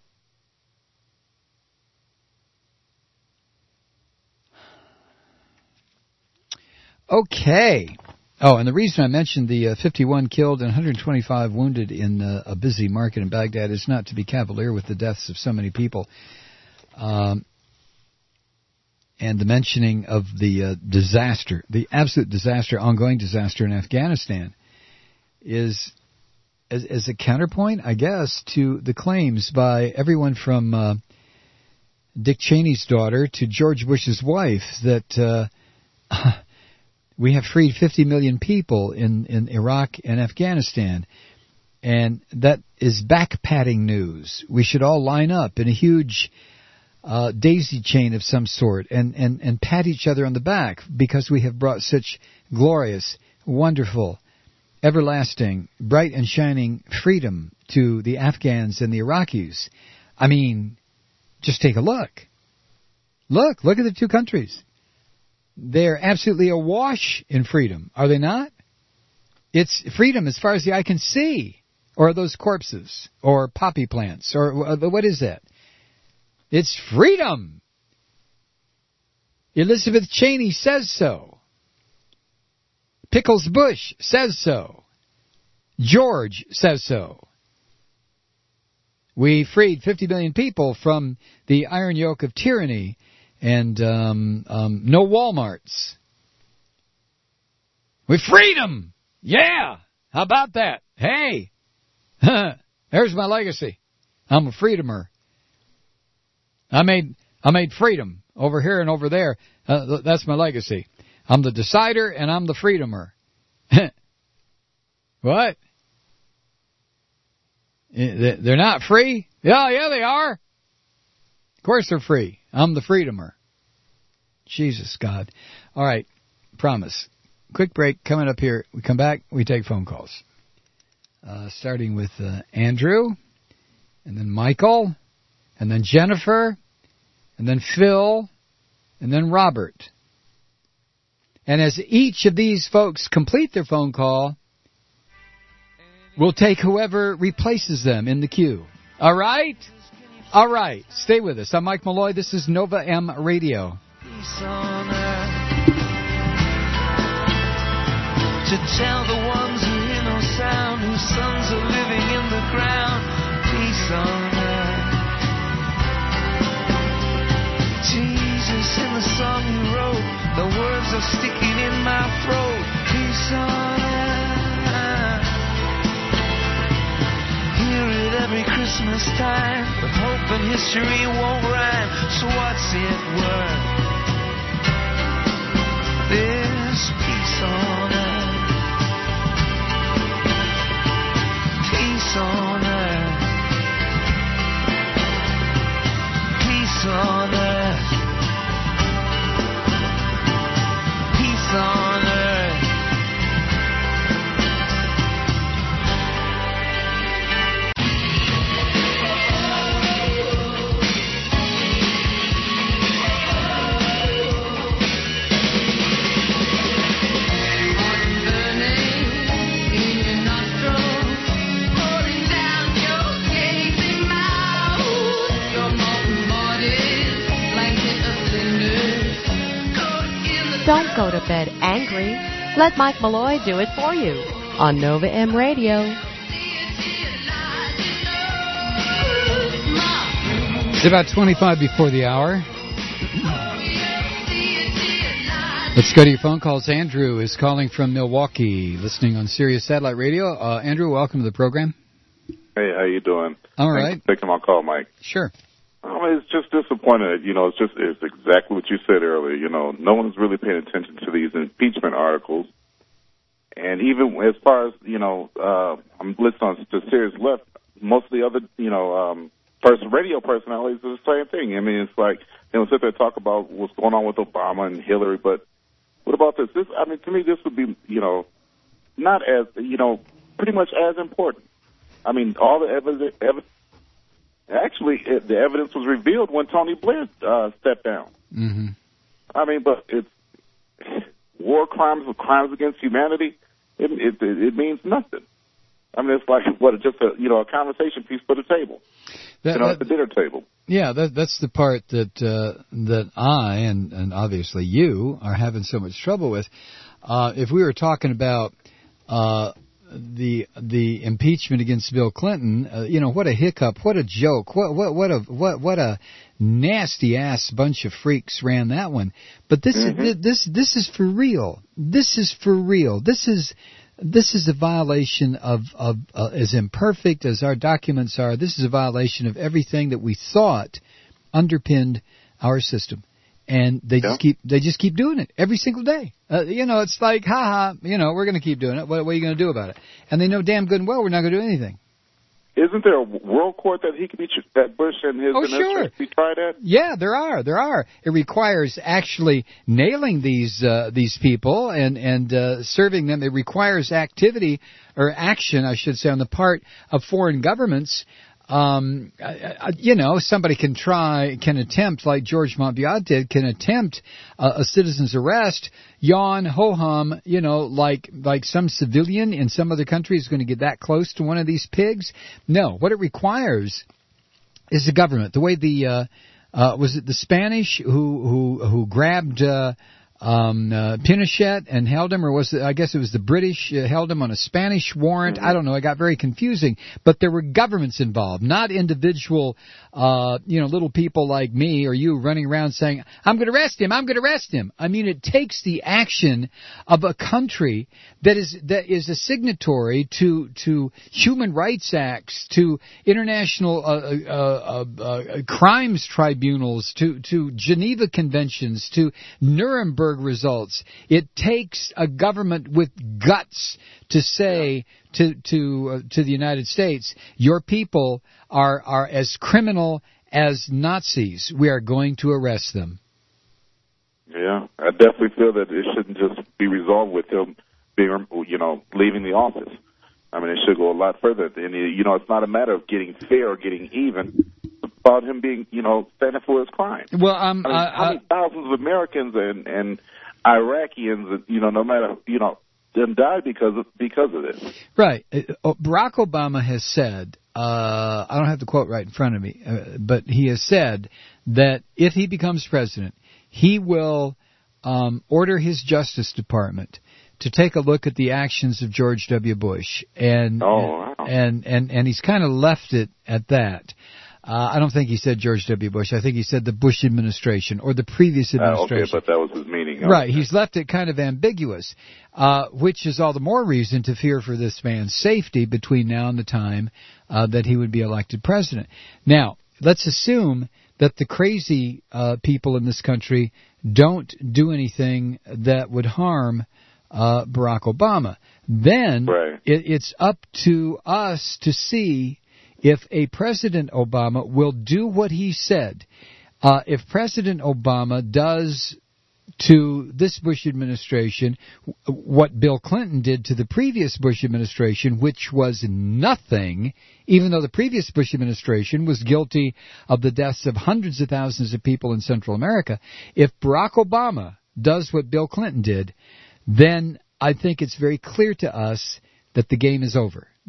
Okay. Oh, and the reason I mentioned the 51 killed and 125 wounded in a busy market in Baghdad is not to be cavalier with the deaths of so many people. And the mentioning of the disaster, the absolute disaster, ongoing disaster in Afghanistan, is as a counterpoint, I guess, to the claims by everyone from Dick Cheney's daughter to George Bush's wife that we have freed 50 million people in Iraq and Afghanistan. And that is back-patting news. We should all line up in a huge daisy chain of some sort and pat each other on the back because we have brought such glorious, wonderful, everlasting, bright and shining freedom to the Afghans and the Iraqis. I mean, just take a look. Look at the two countries. They're absolutely awash in freedom, are they not? It's freedom as far as the eye can see. Or are those corpses? Or poppy plants? Or what is that? It's freedom! Elizabeth Cheney says so. Pickles Bush says so. George says so. We freed 50 million people from the iron yoke of tyranny and no Walmarts. We freed them! Yeah! How about that? Hey! There's my legacy. I'm a freedomer. I made freedom over here and over there. That's my legacy. I'm the decider and I'm the freedomer. What? They're not free? Yeah, they are. Of course they're free. I'm the freedomer. Jesus, God. All right, promise. Quick break coming up here. We come back, we take phone calls. Starting with Andrew, and then Michael, and then Jennifer, and then Phil, and then Robert. And as each of these folks complete their phone call, we'll take whoever replaces them in the queue. All right? All right. Stay with us. I'm Mike Malloy. This is Nova M Radio. Peace on earth. To tell the ones who hear no sound, whose sons are living in the ground. Peace on earth. Jesus, in the song you wrote, the words are sticking in my throat. Peace on earth. Hear it every Christmas time, but hope and history won't rhyme. So what's it worth? This peace on earth. Peace on earth. Peace on earth. Peace on earth. Your go to bed angry. Let Mike Malloy do it for you on Nova M Radio. It's about 25 before the hour. Let's go to your phone calls. Andrew is calling from Milwaukee, listening on Sirius Satellite Radio. Andrew, welcome to the program. Hey, how you doing? All Thanks right. for taking my call, Mike. Sure. It's just disappointing. It's exactly what you said earlier. No one's really paying attention to these impeachment articles. And even as far as, I'm listening on the Sirius Left, most of the other, radio personalities are the same thing. I mean, it's like, they will sit there and talk about what's going on with Obama and Hillary, but what about this? To me, this would be, not as, pretty much as important. I mean, all the evidence, actually, the evidence was revealed when Tony Blair stepped down. Mm-hmm. I mean, but it's war crimes or crimes against humanity. It means nothing. I mean, it's like just a conversation piece for the table, at the dinner table. Yeah, that's the part that I and obviously you are having so much trouble with. If we were talking about the impeachment against Bill Clinton, what a hiccup, what a joke, what a nasty ass bunch of freaks ran that one. But this is for real. This is for real. This is a violation of as imperfect as our documents are. This is a violation of everything that we thought underpinned our system. And they just keep doing it every single day. It's like, we're going to keep doing it. What are you going to do about it? And they know damn good and well we're not going to do anything. Isn't there a world court that he could be, that Bush and his administration be tried at? Yeah, there are. It requires actually nailing these people and serving them. It requires activity or action, I should say, on the part of foreign governments. Somebody can attempt, like George Monbiot did, can attempt a citizen's arrest, yawn, ho-hum, like some civilian in some other country is going to get that close to one of these pigs. No, what it requires is the government. The way was it the Spanish who grabbed Pinochet and held him, or I guess it was the British held him on a Spanish warrant. I don't know. It got very confusing. But there were governments involved, not individual, little people like me or you running around saying, I'm going to arrest him. I'm going to arrest him. I mean, it takes the action of a country that is a signatory to human rights acts, to international crimes tribunals, to Geneva Conventions, to Nuremberg results. It takes a government with guts to say to the United States, your people are as criminal as Nazis. We are going to arrest them. Yeah, I definitely feel that it shouldn't just be resolved with him being, leaving the office. I mean, it should go a lot further. And, it's not a matter of getting fair or getting even. It's about him being, standing for his crime. Well, how many thousands of Americans and Iraqis, no matter, them died because of this. Right. Barack Obama has said, I don't have the quote right in front of me, but he has said that if he becomes president, he will order his Justice Department to take a look at the actions of George W. Bush, and he's kind of left it at that. I don't think he said George W. Bush. I think he said the Bush administration or the previous administration. Okay, but that was his meaning. Right. He's left it kind of ambiguous, which is all the more reason to fear for this man's safety between now and the time that he would be elected president. Now, let's assume that the crazy people in this country don't do anything that would harm Barack Obama. Then it's up to us to see if a President Obama will do what he said. If President Obama does to this Bush administration what Bill Clinton did to the previous Bush administration, which was nothing, even though the previous Bush administration was guilty of the deaths of hundreds of thousands of people in Central America, if Barack Obama does what Bill Clinton did, then I think it's very clear to us that the game is over.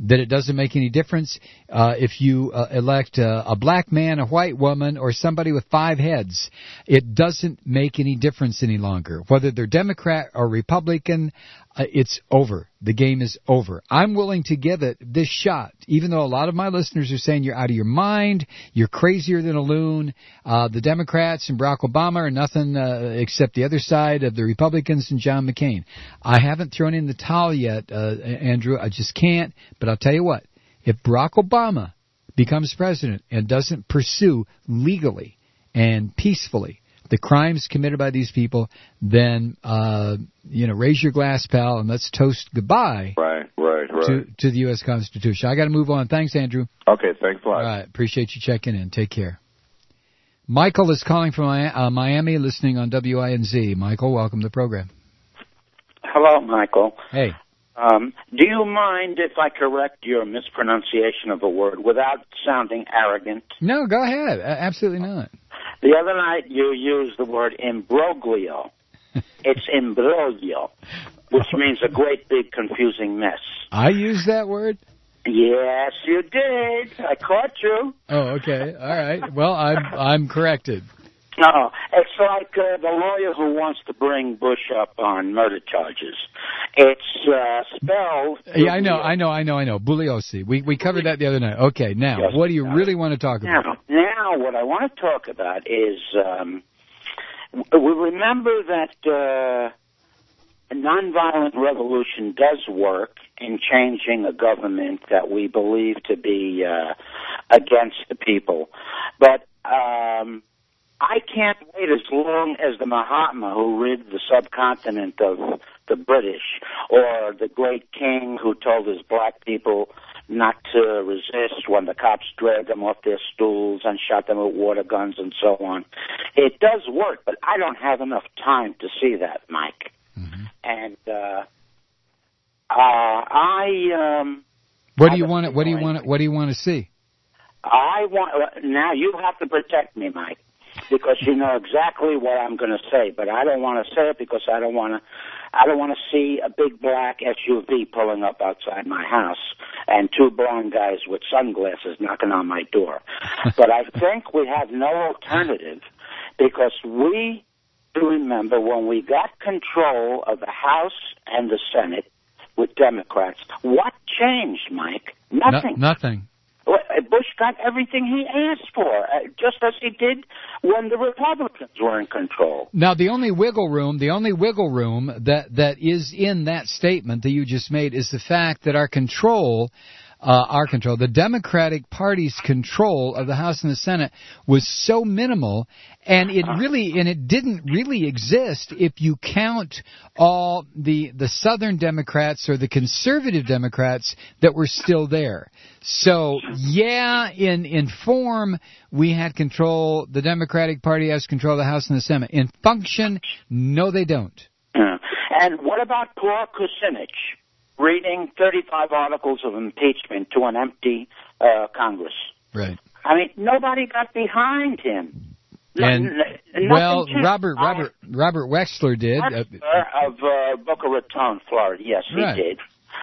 that it doesn't make any difference if you elect a black man, a white woman, or somebody with 5 heads. It doesn't make any difference any longer. Whether they're Democrat or Republican, it's over. The game is over. I'm willing to give it this shot, even though a lot of my listeners are saying you're out of your mind, you're crazier than a loon. The Democrats and Barack Obama are nothing except the other side of the Republicans and John McCain. I haven't thrown in the towel yet, Andrew. I just can't. But I'll tell you what, if Barack Obama becomes president and doesn't pursue legally and peacefully the crimes committed by these people, then, raise your glass, pal, and let's toast goodbye Right. to the U.S. Constitution. I got to move on. Thanks, Andrew. Okay, thanks a lot. All right. Appreciate you checking in. Take care. Michael is calling from Miami, listening on WINZ. Michael, welcome to the program. Hello, Michael. Hey. Do you mind if I correct your mispronunciation of a word without sounding arrogant? No, go ahead. Absolutely not. The other night you used the word imbroglio. It's imbroglio, which means a great big confusing mess. I used that word? Yes, you did. I caught you. Oh, okay. All right. Well, I'm corrected. No, it's like the lawyer who wants to bring Bush up on murder charges. It's spelled... Yeah, I know. Bugliosi. We covered that the other night. Okay, now, Yes. what do you really want to talk about? Now, what I want to talk about is... we remember that a nonviolent revolution does work in changing a government that we believe to be against the people. But... I can't wait as long as the Mahatma who rid the subcontinent of the British, or the great king who told his black people not to resist when the cops dragged them off their stools and shot them with water guns and so on. It does work, but I don't have enough time to see that, Mike. Mm-hmm. And What do you want? What do you want to see? Now you have to protect me, Mike, because you know exactly what I'm going to say, but I don't want to say it because I don't want to see a big black SUV pulling up outside my house and 2 blonde guys with sunglasses knocking on my door. But I think we have no alternative, because we remember when we got control of the House and the Senate with Democrats, what changed, Mike? Nothing. Nothing. Bush got everything he asked for, just as he did when the Republicans were in control. Now, the only wiggle room that is in that statement that you just made is the fact that the Democratic Party's control of the House and the Senate was so minimal, and it didn't really exist if you count all the Southern Democrats or the conservative Democrats that were still there. So, yeah, in form, we had control. The Democratic Party has control of the House and the Senate. In function, no, they don't. And what about poor Kucinich? Reading 35 articles of impeachment to an empty Congress. Right. I mean, nobody got behind him. Robert Wexler did. Of Boca Raton, Florida. Yes, he did.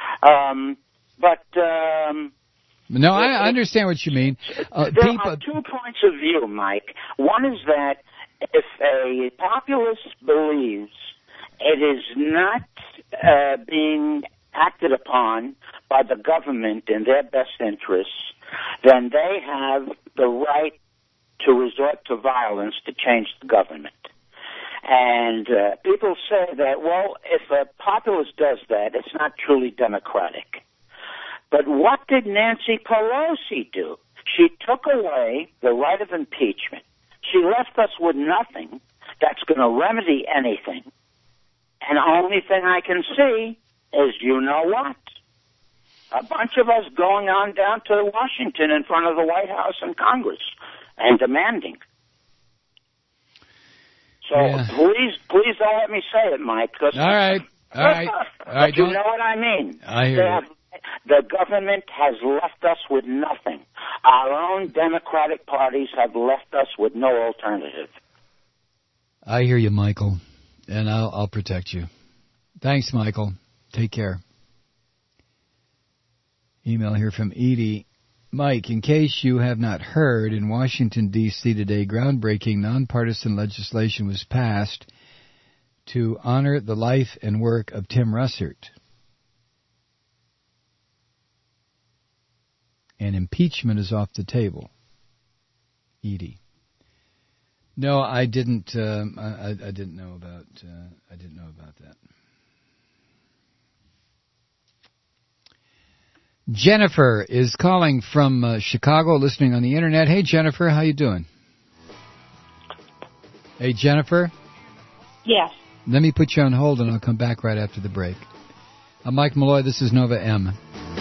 No, I understand what you mean. There are 2 points of view, Mike. One is that if a populace believes it is not being acted upon by the government in their best interests, then they have the right to resort to violence to change the government. And people say that, well, if a populace does that, it's not truly democratic. But what did Nancy Pelosi do? She took away the right of impeachment. She left us with nothing that's going to remedy anything. And the only thing I can see is, you know what? A bunch of us going on down to Washington in front of the White House and Congress and demanding. So please don't let me say it, Mike. All right. But you know what I mean. I hear you. The government has left us with nothing. Our own Democratic parties have left us with no alternative. I hear you, Michael, and I'll protect you. Thanks, Michael. Take care. email here from Edie. Mike, in case you have not heard, in Washington, D.C. today, groundbreaking nonpartisan legislation was passed to honor the life and work of Tim Russert. And impeachment is off the table. Edie. No, I didn't. I didn't know about. I didn't know about that. Jennifer is calling from Chicago, listening on the internet. Hey, Jennifer, how you doing? Hey, Jennifer. Yes. Let me put you on hold, and I'll come back right after the break. I'm Mike Malloy. This is Nova M.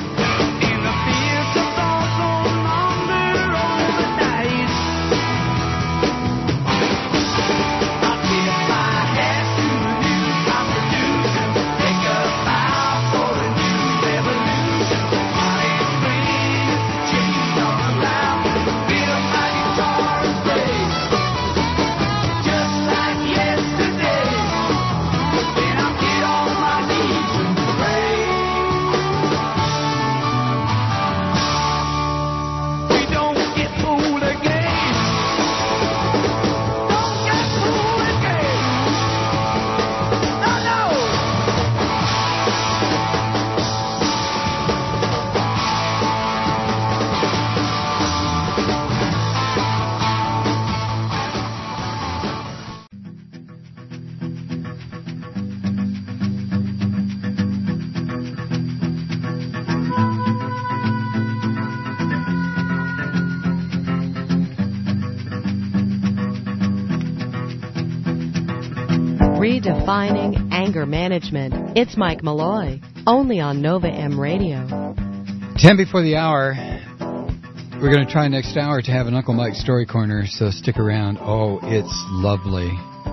Redefining anger management. It's Mike Malloy, only on Nova M Radio. 10 before the hour. We're going to try next hour to have an Uncle Mike Story Corner, so stick around. Oh, it's lovely.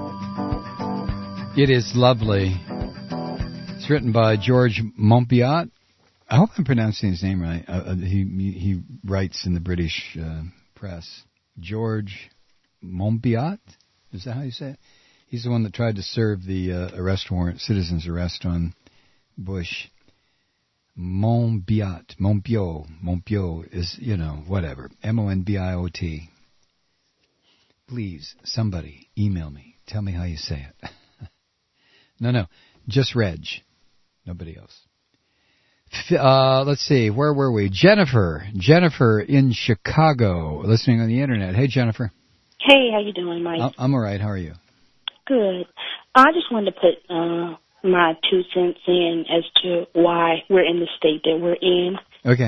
It is lovely. It's written by George Monbiot. I hope I'm pronouncing his name right. He writes in the British press. George Monbiot? Is that how you say it? He's the one that tried to serve the arrest warrant, citizen's arrest on Bush. Monbiot is, whatever. Monbiot. Please, somebody, email me. Tell me how you say it. No, just Reg. Nobody else. Let's see, where were we? Jennifer in Chicago, listening on the internet. Hey, Jennifer. Hey, how you doing, Mike? I'm all right. How are you? Good. I just wanted to put my 2 cents in as to why we're in the state that we're in. Okay.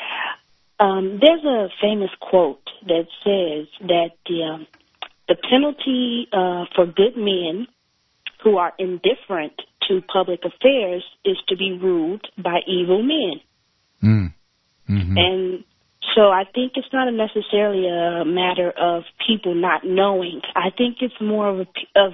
There's a famous quote that says that the penalty for good men who are indifferent to public affairs is to be ruled by evil men. Mm-hmm. And so I think it's not necessarily a matter of people not knowing. I think it's more of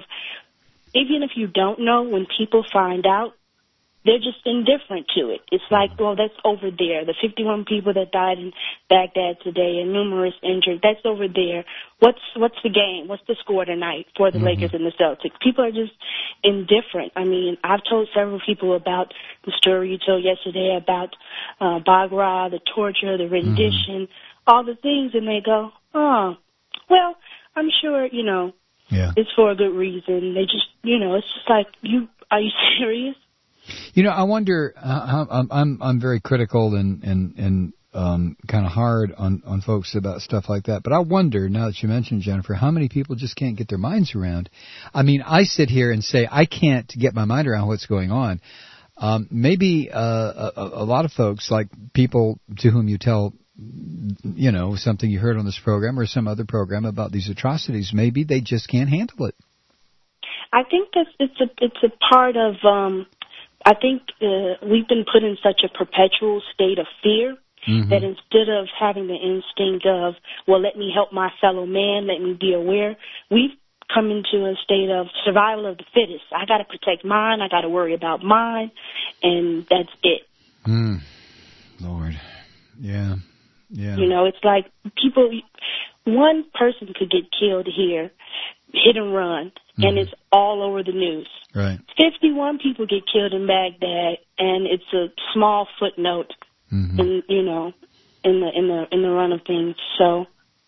even if you don't know, when people find out, they're just indifferent to it. It's like, well, that's over there. The 51 people that died in Baghdad today and numerous injured, that's over there. What's the game? What's the score tonight for the Lakers and the Celtics? People are just indifferent. I mean, I've told several people about the story you told yesterday about Bagra, the torture, the rendition, all the things, and they go, oh, well, I'm sure, it's for a good reason. They just, it's just like, are you serious? I wonder. I'm very critical and kind of hard on folks about stuff like that. But I wonder, now that you mentioned, Jennifer, how many people just can't get their minds around. I mean, I sit here and say I can't get my mind around what's going on. Maybe a lot of folks, like people to whom you tell, something you heard on this program or some other program about these atrocities, maybe they just can't handle it. I think it's a part of. I think we've been put in such a perpetual state of fear that instead of having the instinct of, well, let me help my fellow man, let me be aware, we've come into a state of survival of the fittest. I got to protect mine. I got to worry about mine, and that's it. Lord. Yeah. It's like people, one person could get killed here, hit and run, and it's all over the news. Right. 51 people get killed in Baghdad, and it's a small footnote in in the run of things. So.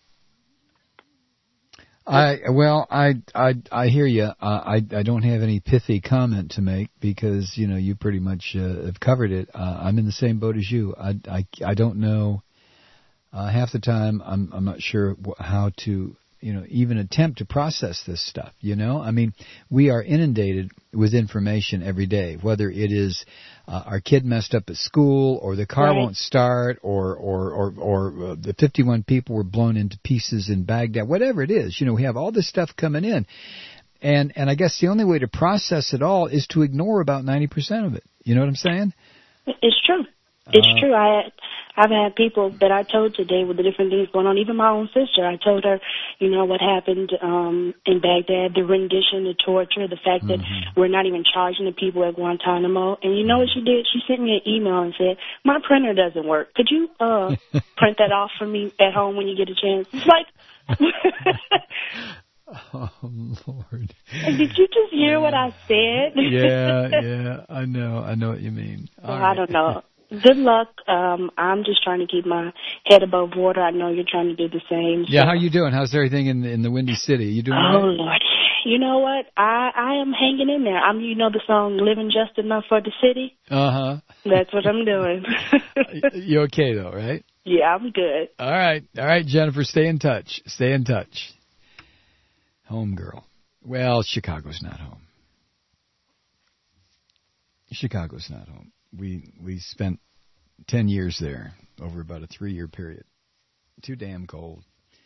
I hear you. I don't have any pithy comment to make because you pretty much have covered it. I'm in the same boat as you. I don't know. Half the time I'm not sure how to even attempt to process this stuff. I mean, we are inundated with information every day, whether it is our kid messed up at school, or the car won't start, or the 51 people were blown into pieces in Baghdad, whatever it is. We have all this stuff coming in, and I guess the only way to process it all is to ignore about 90% of it. You know what I'm saying? It's true. It's true. I've had people that I told today with the different things going on. Even my own sister, I told her, what happened in Baghdad, the rendition, the torture, the fact that we're not even charging the people at Guantanamo. And you know what she did? She sent me an email and said, my printer doesn't work. Could you print that off for me at home when you get a chance? It's like... Oh, Lord. Did you just hear what I said? Yeah, I know what you mean. I don't know. Good luck. I'm just trying to keep my head above water. I know you're trying to do the same. Yeah, how you doing? How's everything in the Windy City? You doing Oh, right? Lord. You know what? I am hanging in there. The song Living Just Enough for the City? Uh-huh. That's what I'm doing. You okay, though, right? Yeah, I'm good. All right, Jennifer, stay in touch. Home girl. Well, Chicago's not home. We spent 10 years there over about a 3-year period. Too damn cold.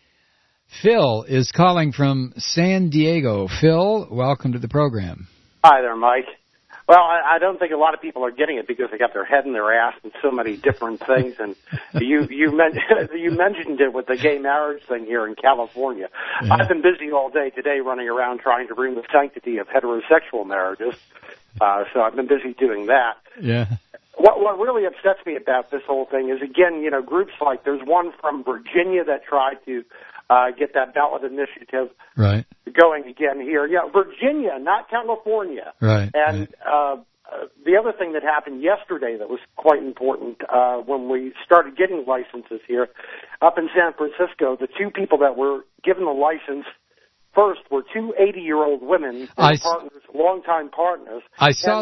Phil is calling from San Diego. Phil, welcome to the program. Hi there, Mike. Well, I don't think a lot of people are getting it because they got their head in their ass in so many different things. And you mentioned it with the gay marriage thing here in California. Yeah. I've been busy all day today running around trying to bring the sanctity of heterosexual marriages. So I've been busy doing that. Yeah. What really upsets me about this whole thing is, again, groups like there's one from Virginia that tried to get that ballot initiative going again here. Yeah, Virginia, not California. Right. And the other thing that happened yesterday that was quite important when we started getting licenses here, up in San Francisco, the two people that were given the license first were two 80-year-old women, partners, longtime partners. I saw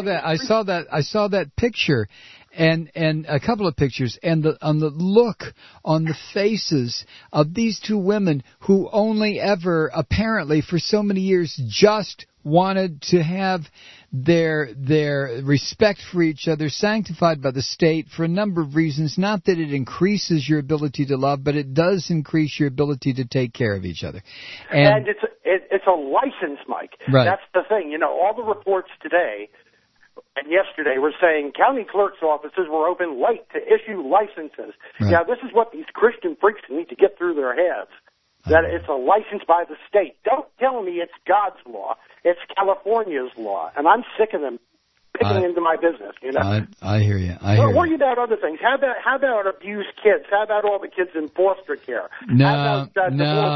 that picture, and a couple of pictures, and the look on the faces of these two women who only ever, apparently for so many years, just wanted to have their respect for each other sanctified by the state for a number of reasons. Not that it increases your ability to love, but it does increase your ability to take care of each other. And it's a license, Mike. Right. That's the thing. All the reports today and yesterday were saying county clerk's offices were open late to issue licenses. Right. Now, this is what these Christian freaks need to get through their heads, that it's a license by the state. Don't tell me it's God's law. It's California's law, and I'm sick of them picking into my business. I hear you. Worry about other things. How about abused kids? How about all the kids in foster care? No. What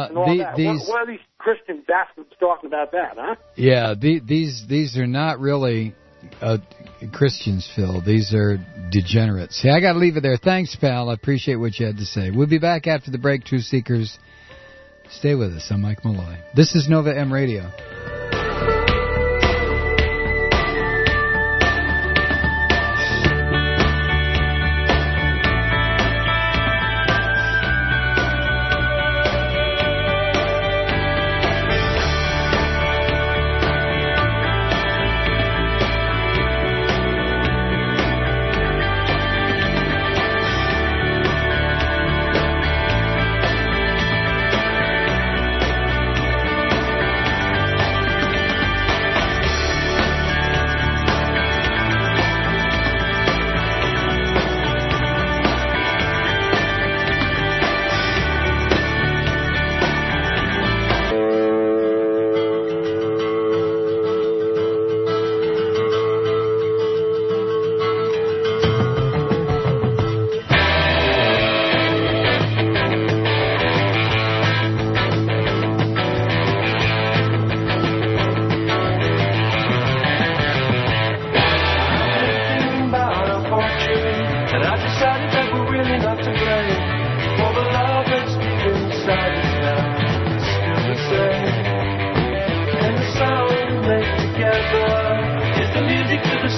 are these Christian bastards talking about that, huh? Yeah, these are not really Christians, Phil. These are degenerates. Hey, I got to leave it there. Thanks, pal. I appreciate what you had to say. We'll be back after the break, Truth Seekers. Stay with us. I'm Mike Malloy. This is Nova M Radio.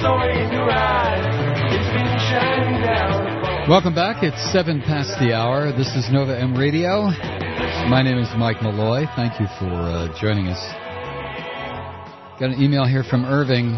story in your eyes. It's been shining down upon. Welcome back. It's 7 past the hour. This is Nova M Radio. My name is Mike Malloy. Thank you for joining us. Got an email here from Irving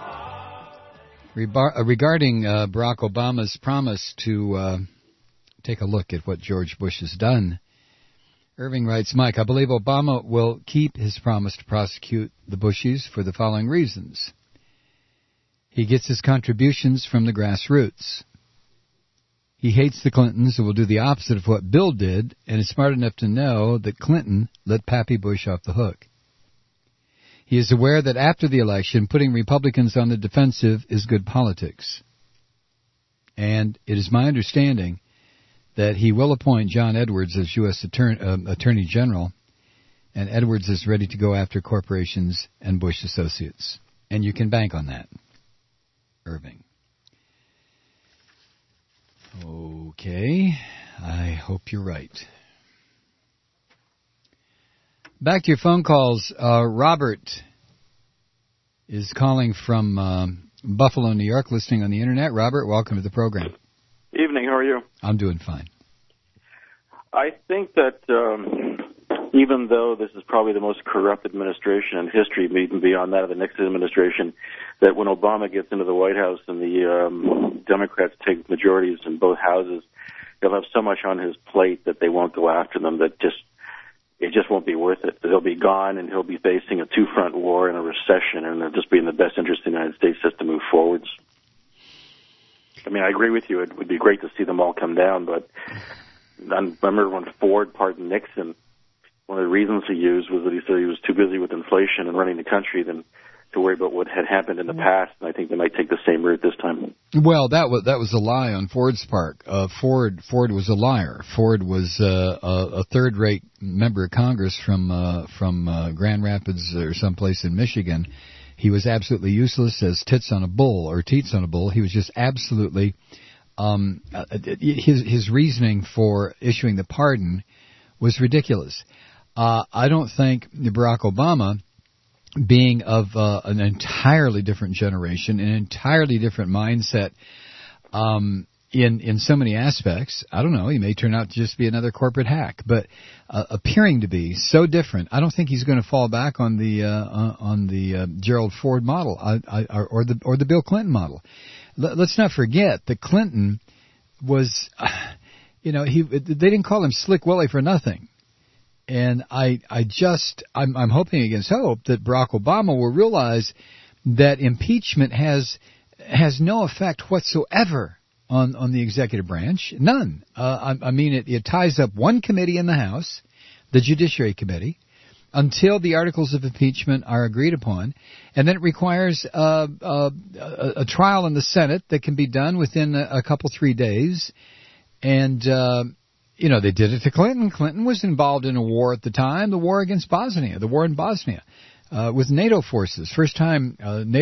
regarding Barack Obama's promise to take a look at what George Bush has done. Irving writes, Mike, I believe Obama will keep his promise to prosecute the Bushies for the following reasons. He gets his contributions from the grassroots. He hates the Clintons and will do the opposite of what Bill did, and is smart enough to know that Clinton let Pappy Bush off the hook. He is aware that after the election, putting Republicans on the defensive is good politics. And it is my understanding that he will appoint John Edwards as U.S. Attorney General, and Edwards is ready to go after corporations and Bush associates. And you can bank on that, Irving. Okay, I hope you're right. Back to your phone calls. Robert is calling from Buffalo, New York, listening on the Internet. Robert, welcome to the program. Evening, how are you? I'm doing fine. I think that even though this is probably the most corrupt administration in history, even beyond that of the Nixon administration, that when Obama gets into the White House and the Democrats take majorities in both houses, he'll have so much on his plate that they won't go after them that it just won't be worth it. They'll be gone, and he'll be facing a two-front war and a recession, and it'll just be in the best interest of the United States just to move forwards. I mean, I agree with you. It would be great to see them all come down, but I remember when Ford pardoned Nixon, one of the reasons he used was that he said he was too busy with inflation and running the country than to worry about what had happened in the past, and I think they might take the same route this time. Well, that was a lie on Ford's part. Ford was a liar. Ford was a third-rate member of Congress from Grand Rapids or someplace in Michigan. He was absolutely useless as tits on a bull. He was just absolutely his reasoning for issuing the pardon was ridiculous. I don't think Barack Obama, being of an entirely different generation, an entirely different mindset in so many aspects, I don't know, he may turn out to just be another corporate hack, but appearing to be so different, I don't think he's going to fall back on the Gerald Ford model or the Bill Clinton model. Let's not forget that Clinton was, they didn't call him Slick Willie for nothing. And I'm hoping against hope that Barack Obama will realize that impeachment has no effect whatsoever on the executive branch. None. I mean, it ties up one committee in the House, the Judiciary Committee, until the articles of impeachment are agreed upon, and then it requires a trial in the Senate that can be done within a couple, 3 days. And they did it to Clinton. Clinton was involved in a war at the time, the war in Bosnia, with NATO forces. First time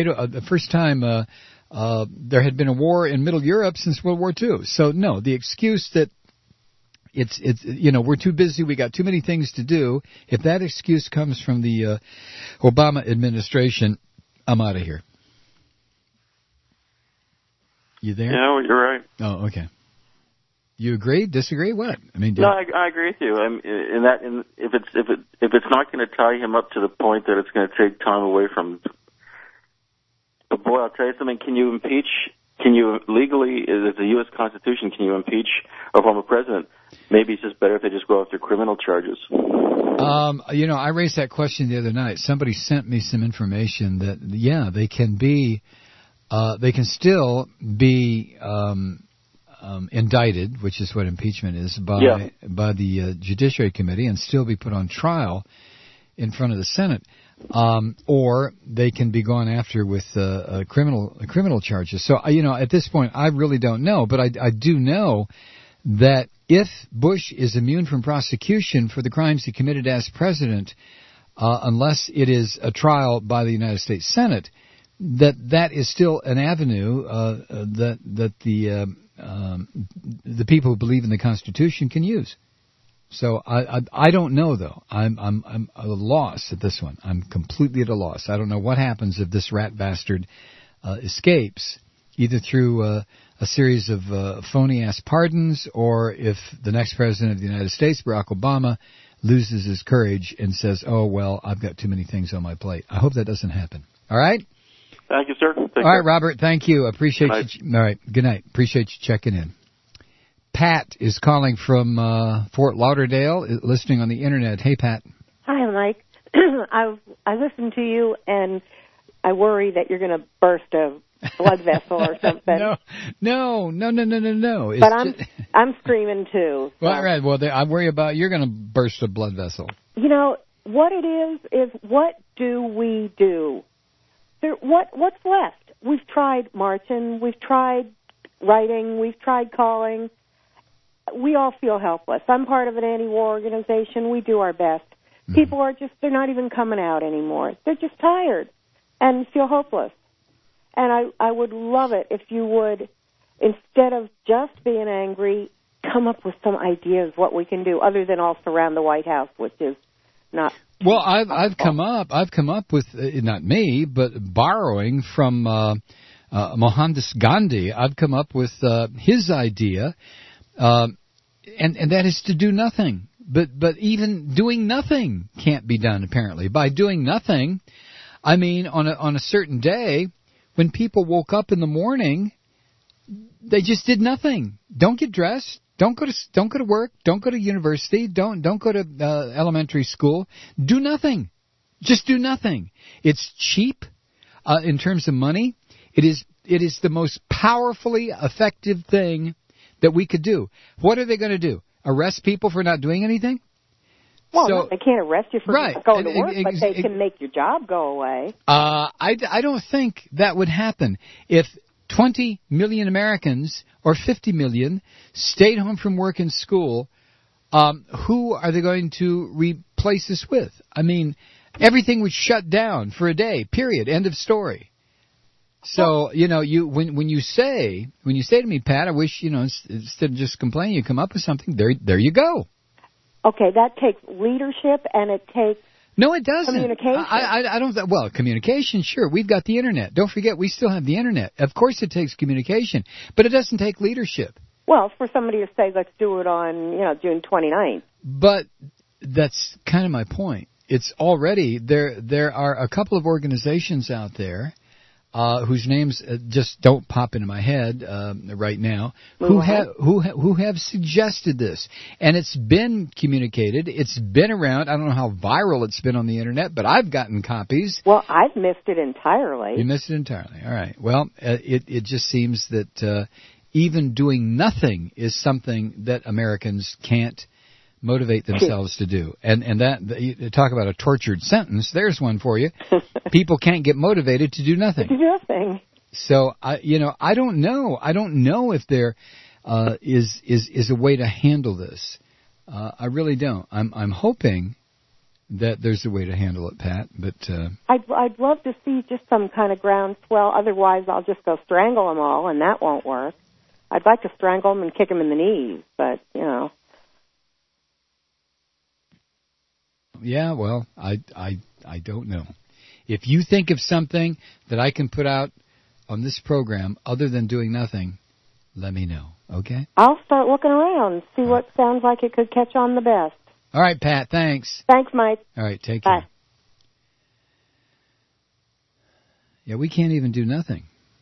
there had been a war in Middle Europe since World War II. So no, the excuse that we're too busy, we got too many things to do. If that excuse comes from the Obama administration, I'm out of here. You there? Yeah, you're right. Oh, okay. You agree? Disagree? What? I mean, no, I agree with you. If it's not going to tie him up to the point that it's going to take time away from. But boy, I'll tell you something. Can you impeach? Can you legally, as the U.S. Constitution, can you impeach a former president? Maybe it's just better if they just go after criminal charges. I raised that question the other night. Somebody sent me some information that they can still be indicted, which is what impeachment is, by the Judiciary Committee, and still be put on trial in front of the Senate, or they can be gone after with criminal charges. So at this point, I really don't know, but I do know that if Bush is immune from prosecution for the crimes he committed as president, unless it is a trial by the United States Senate, that is still an avenue that the people who believe in the Constitution can use. So I don't know, though. I'm at a loss at this one. I'm completely at a loss. I don't know what happens if this rat bastard escapes, either through a series of phony-ass pardons, or if the next president of the United States, Barack Obama, loses his courage and says, oh, well, I've got too many things on my plate. I hope that doesn't happen. All right? Thank you, sir. All right, Robert, thank you. Appreciate you. All right, good night. Appreciate you checking in. Pat is calling from Fort Lauderdale, listening on the Internet. Hey, Pat. Hi, Mike. I listen to you, and I worry that you're going to burst a blood vessel or something. No. It's but I'm screaming too. So. Well, right. Well, I worry about you're going to burst a blood vessel. You know what it is what do we do? What's left? We've tried marching, we've tried writing, we've tried calling. We all feel helpless. I'm part of an anti-war organization. We do our best. People are they're not even coming out anymore. They're just tired and feel hopeless. And I would love it if you would, instead of just being angry, come up with some ideas what we can do other than all surround the White House, which is not. Well, I've come up with not me, but borrowing from Mohandas Gandhi. I've come up with his idea, and that is to do nothing. But even doing nothing can't be done, apparently. By doing nothing, I mean on a certain day, when people woke up in the morning, they just did nothing. Don't get dressed. Don't go to work. Don't go to university. Don't go to elementary school. Do nothing. Just do nothing. It's cheap in terms of money. It is the most powerfully effective thing that we could do. What are they going to do? Arrest people for not doing anything? Well, they can't arrest you for not going to work, but they can make your job go away. I don't think that would happen. If 20 million Americans or 50 million stayed home from work and school, who are they going to replace this with? I mean, everything would shut down for a day, period, end of story. So, when you say to me, Pat, I wish, instead of just complaining, you come up with something, there you go. Okay, that takes leadership, and it takes No, it doesn't. Communication. I don't. Well, communication, sure. We've got the Internet. Don't forget, we still have the Internet. Of course it takes communication, but it doesn't take leadership. Well, for somebody to say, let's do it on, June 29th. But that's kind of my point. It's already, there are a couple of organizations out there whose names just don't pop into my head right now, who have suggested this, and it's been communicated. It's been around. I don't know how viral it's been on the Internet, but I've gotten copies. Well, I've missed it entirely. You missed it entirely. All right. Well, it just seems that even doing nothing is something that Americans can't motivate themselves to do. And that, you talk about a tortured sentence, there's one for you. People can't get motivated to do nothing. To do nothing. So, I don't know. I don't know if there is a way to handle this. I really don't. I'm hoping that there's a way to handle it, Pat, but I'd love to see just some kind of groundswell. Otherwise, I'll just go strangle them all, and that won't work. I'd like to strangle them and kick them in the knees, but, Yeah, well, I don't know. If you think of something that I can put out on this program other than doing nothing, let me know, okay? I'll start looking around, see what sounds like it could catch on the best. All right, Pat, thanks. Thanks, Mike. All right, take care. Bye. Yeah, we can't even do nothing.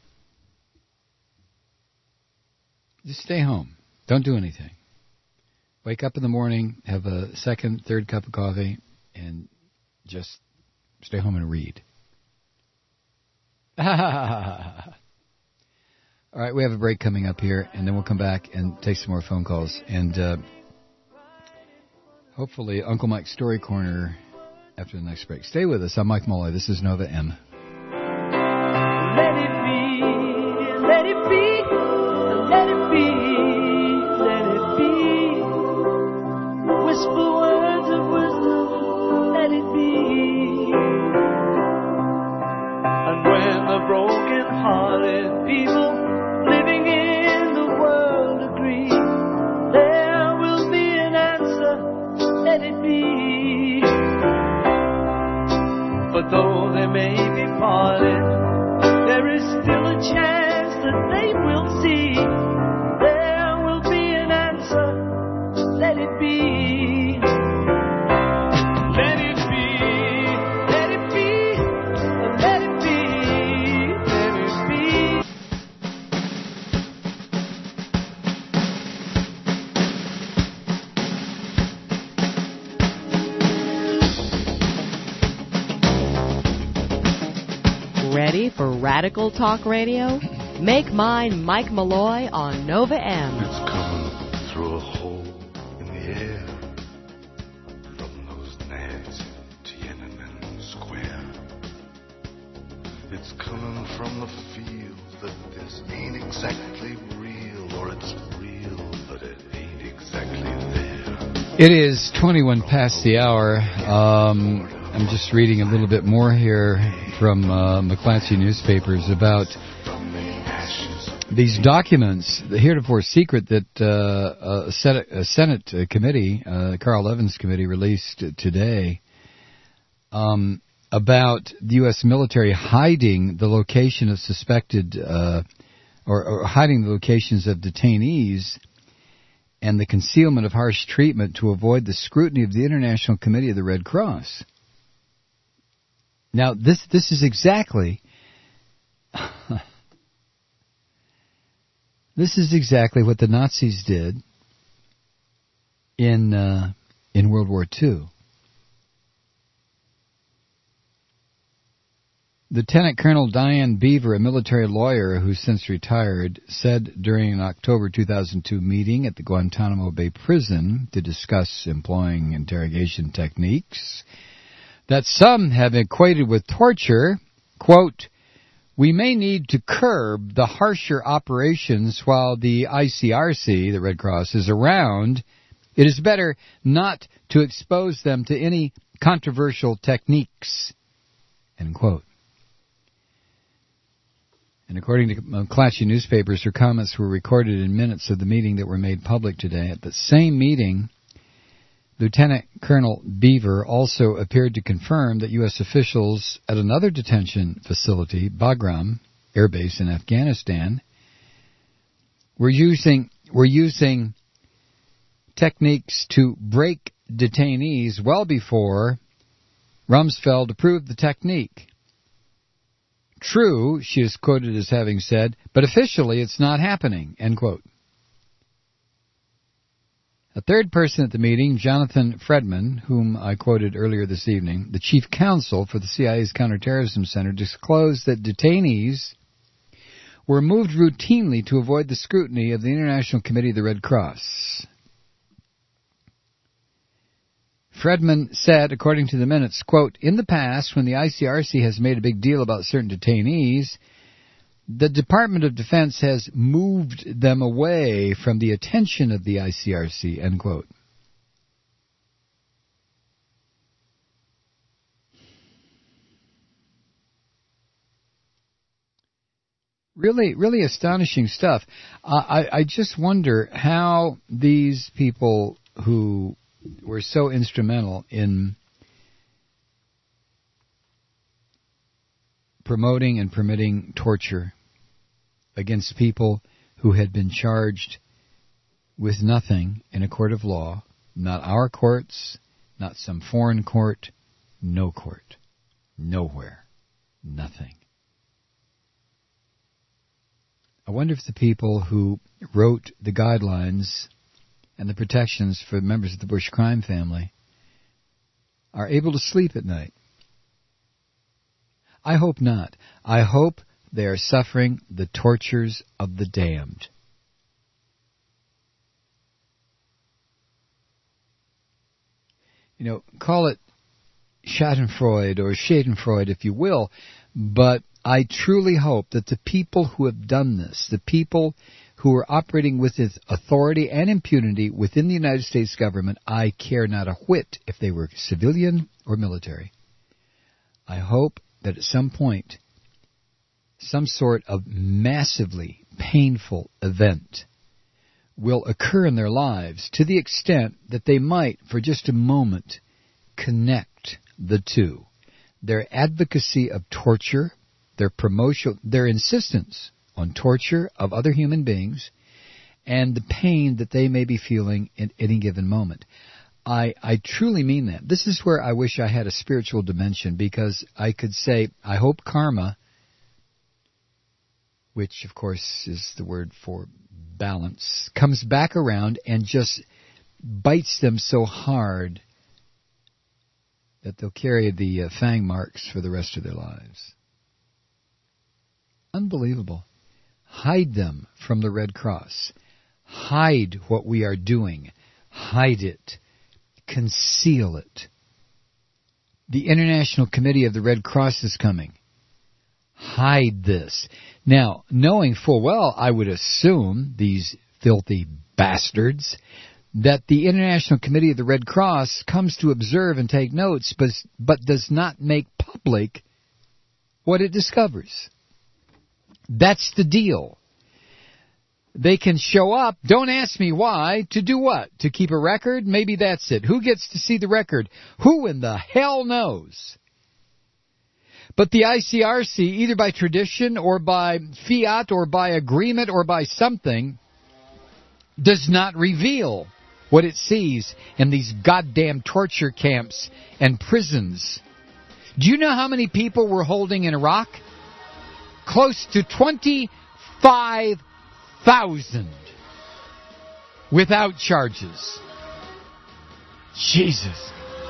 Just stay home. Don't do anything. Wake up in the morning, have a second, third cup of coffee, and just stay home and read. All right, we have a break coming up here, and then we'll come back and take some more phone calls. And hopefully Uncle Mike's Story Corner after the next break. Stay with us. I'm Mike Molloy. This is Nova M. Let it be, let it be, let it be, let it be. Whisper words of wisdom, let it be. And when the broken-hearted people living in the world agree, there will be an answer, let it be. But though there may be Ready for radical talk radio? Make mine Mike Malloy on Nova M. It's coming through a hole in the air from those nads in Tiananmen Square. It's coming from the feel that this ain't exactly real, or it's real, but it ain't exactly there. It is 21 past the hour. I'm just reading a little bit more here from McClatchy newspapers about these documents, the heretofore secret, that a Senate committee, Carl Evans committee, released today about the U.S. military hiding the location of suspected or hiding the locations of detainees and the concealment of harsh treatment to avoid the scrutiny of the International Committee of the Red Cross. Now, this is exactly this is exactly what the Nazis did in World War II. Lieutenant Colonel Diane Beaver, a military lawyer who's since retired, said during an October 2002 meeting at the Guantanamo Bay prison to discuss employing interrogation techniques that some have equated with torture, quote, "We may need to curb the harsher operations while the ICRC, the Red Cross, is around. It is better not to expose them to any controversial techniques," end quote. And according to McClatchy newspapers, her comments were recorded in minutes of the meeting that were made public today. At the same meeting, Lieutenant Colonel Beaver also appeared to confirm that U.S. officials at another detention facility, Bagram Air Base in Afghanistan, were using techniques to break detainees well before Rumsfeld approved the technique. True, she is quoted as having said, but officially it's not happening, end quote. A third person at the meeting, Jonathan Fredman, whom I quoted earlier this evening, the chief counsel for the CIA's Counterterrorism Center, disclosed that detainees were moved routinely to avoid the scrutiny of the International Committee of the Red Cross. Fredman said, according to the minutes, quote, "In the past, when the ICRC has made a big deal about certain detainees, the Department of Defense has moved them away from the attention of the ICRC," end quote. Really, really astonishing stuff. I just wonder how these people who were so instrumental in promoting and permitting torture against people who had been charged with nothing in a court of law, not our courts, not some foreign court, no court, nowhere, nothing. I wonder if the people who wrote the guidelines and the protections for members of the Bush crime family are able to sleep at night. I hope not. I hope they are suffering the tortures of the damned. You know, call it Schadenfreude or Schadenfreude if you will, but I truly hope that the people who have done this, the people who are operating with authority and impunity within the United States government, I care not a whit if they were civilian or military. I hope that at some point, some sort of massively painful event will occur in their lives to the extent that they might, for just a moment, connect the two. Their advocacy of torture, their promotion, their insistence on torture of other human beings, and the pain that they may be feeling at any given moment. I truly mean that. This is where I wish I had a spiritual dimension, because I could say, I hope karma, which of course is the word for balance, comes back around and just bites them so hard that they'll carry the fang marks for the rest of their lives. Unbelievable. Hide them from the Red Cross. Hide what we are doing. Hide it. Conceal it. The International Committee of the Red Cross is coming. Hide this. Now, knowing full well, I would assume, these filthy bastards, that the International Committee of the Red Cross comes to observe and take notes, but does not make public what it discovers. That's the deal. They can show up, don't ask me why, to do what? To keep a record? Maybe that's it. Who gets to see the record? Who in the hell knows? But the ICRC, either by tradition or by fiat or by agreement or by something, does not reveal what it sees in these goddamn torture camps and prisons. Do you know how many people we're holding in Iraq? Close to 25,000 without charges. Jesus.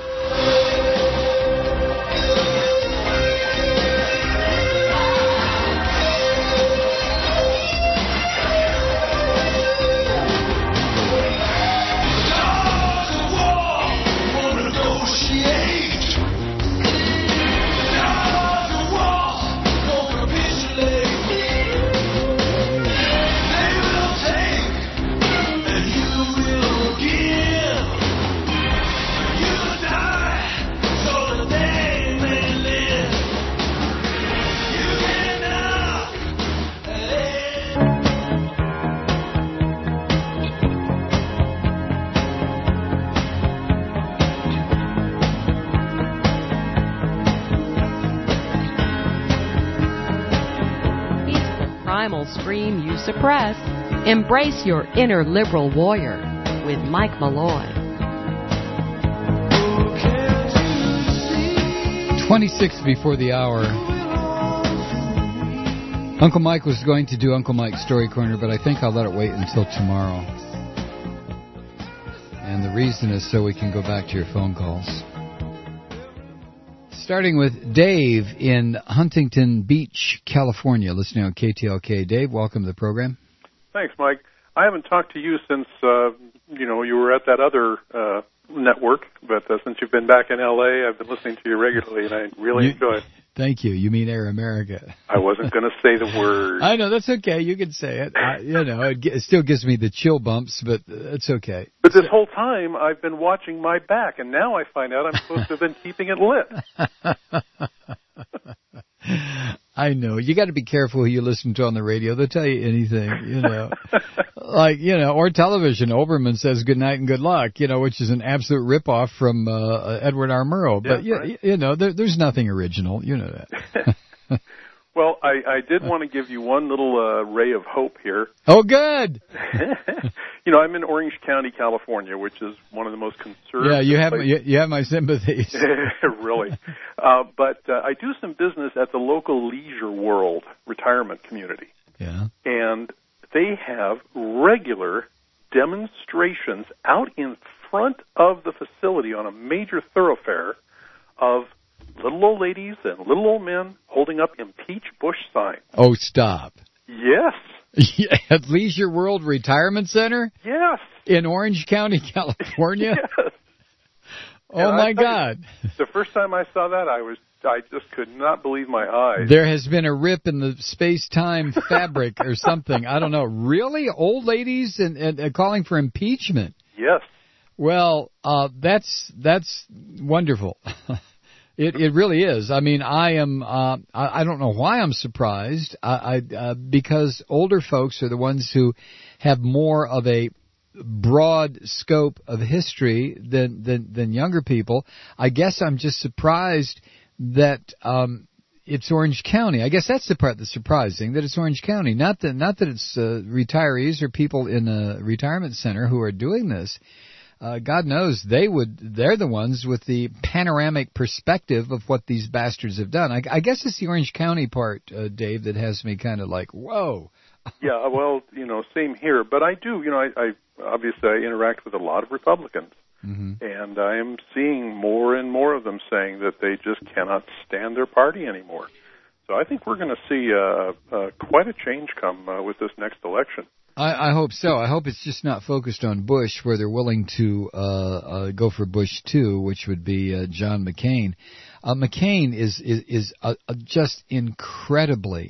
Scream you suppress. Embrace your inner liberal warrior with Mike Malloy. 26 before the hour. Uncle Mike was going to do Uncle Mike's Story Corner, but I think I'll let it wait until tomorrow. And the reason is so we can go back to your phone calls. Starting with Dave in Huntington Beach, California, listening on KTLK. Dave, welcome to the program. Thanks, Mike. I haven't talked to you since, you were at that other network, but since you've been back in L.A., I've been listening to you regularly, and I really enjoy it. Thank you. You mean Air America. I wasn't going to say the word. I know, that's okay. You can say it. It still gives me the chill bumps, but it's okay. But this whole time, I've been watching my back, and now I find out I'm supposed to have been keeping it lit. I know. You got to be careful who you listen to on the radio. They'll tell you anything, or television. Oberman says good night and good luck, which is an absolute ripoff from Edward R. Murrow. But, right. There's nothing original. You know that. Well, I did want to give you one little ray of hope here. Oh, good. I'm in Orange County, California, which is one of the most conservative. Yeah, you have my sympathies. Really. But I do some business at the local Leisure World retirement community. Yeah. And they have regular demonstrations out in front of the facility on a major thoroughfare of little old ladies and little old men holding up Impeach Bush signs. Oh, stop. Yes. At Leisure World Retirement Center? Yes. In Orange County, California? Yes. Oh, my God. The first time I saw that, I just could not believe my eyes. There has been a rip in the space-time fabric or something. I don't know. Really? Old ladies and calling for impeachment? Yes. Well, that's wonderful. It really is. I mean, I am. I don't know why I'm surprised. Because older folks are the ones who have more of a broad scope of history than younger people. I guess I'm just surprised that it's Orange County. I guess that's the part that's surprising, that it's Orange County. Not that it's retirees or people in a retirement center who are doing this. God knows they're the ones with the panoramic perspective of what these bastards have done. I guess it's the Orange County part, Dave, that has me kind of like, whoa. Yeah, well, same here. But I do, I obviously I interact with a lot of Republicans. Mm-hmm. And I am seeing more and more of them saying that they just cannot stand their party anymore. So I think we're going to see quite a change come with this next election. I hope so. I hope it's just not focused on Bush, where they're willing to go for Bush 2, which would be John McCain. McCain is just incredibly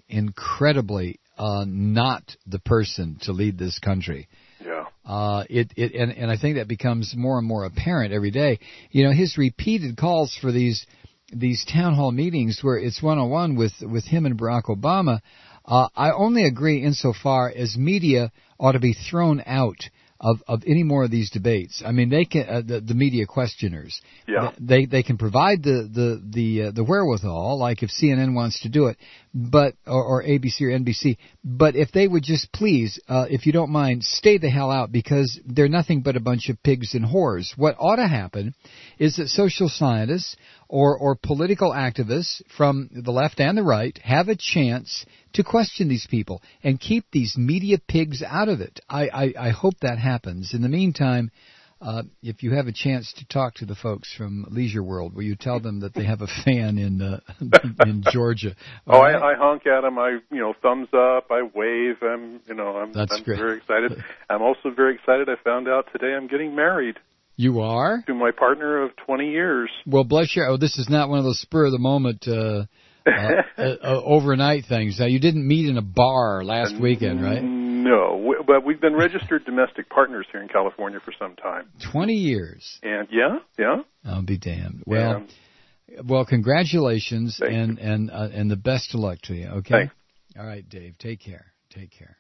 not the person to lead this country. Yeah. And I think that becomes more and more apparent every day. You know, his repeated calls for these town hall meetings where it's one-on-one with him and Barack Obama. I only agree insofar as media ought to be thrown out of any more of these debates. I mean, they can the media questioners. Yeah. They can provide the wherewithal, like if CNN wants to do it, but or ABC or NBC. But if they would just please, if you don't mind, stay the hell out, because they're nothing but a bunch of pigs and whores. What ought to happen is that social scientists or political activists from the left and the right have a chance to question these people and keep these media pigs out of it. I hope that happens. In the meantime, if you have a chance to talk to the folks from Leisure World, will you tell them that they have a fan in Georgia? Oh, right? I honk at them. I thumbs up. I wave. I'm That's great. Very excited. I'm also very excited. I found out today I'm getting married. You are? To my partner of 20 years. Well, bless you. Oh, this is not one of those spur of the moment overnight things. Now, you didn't meet in a bar last weekend, right? No, but we've been registered domestic partners here in California for some time. 20 years. And yeah. I'll be damned. Well, congratulations and the best of luck to you. Okay. Thanks. All right, Dave. Take care. Take care.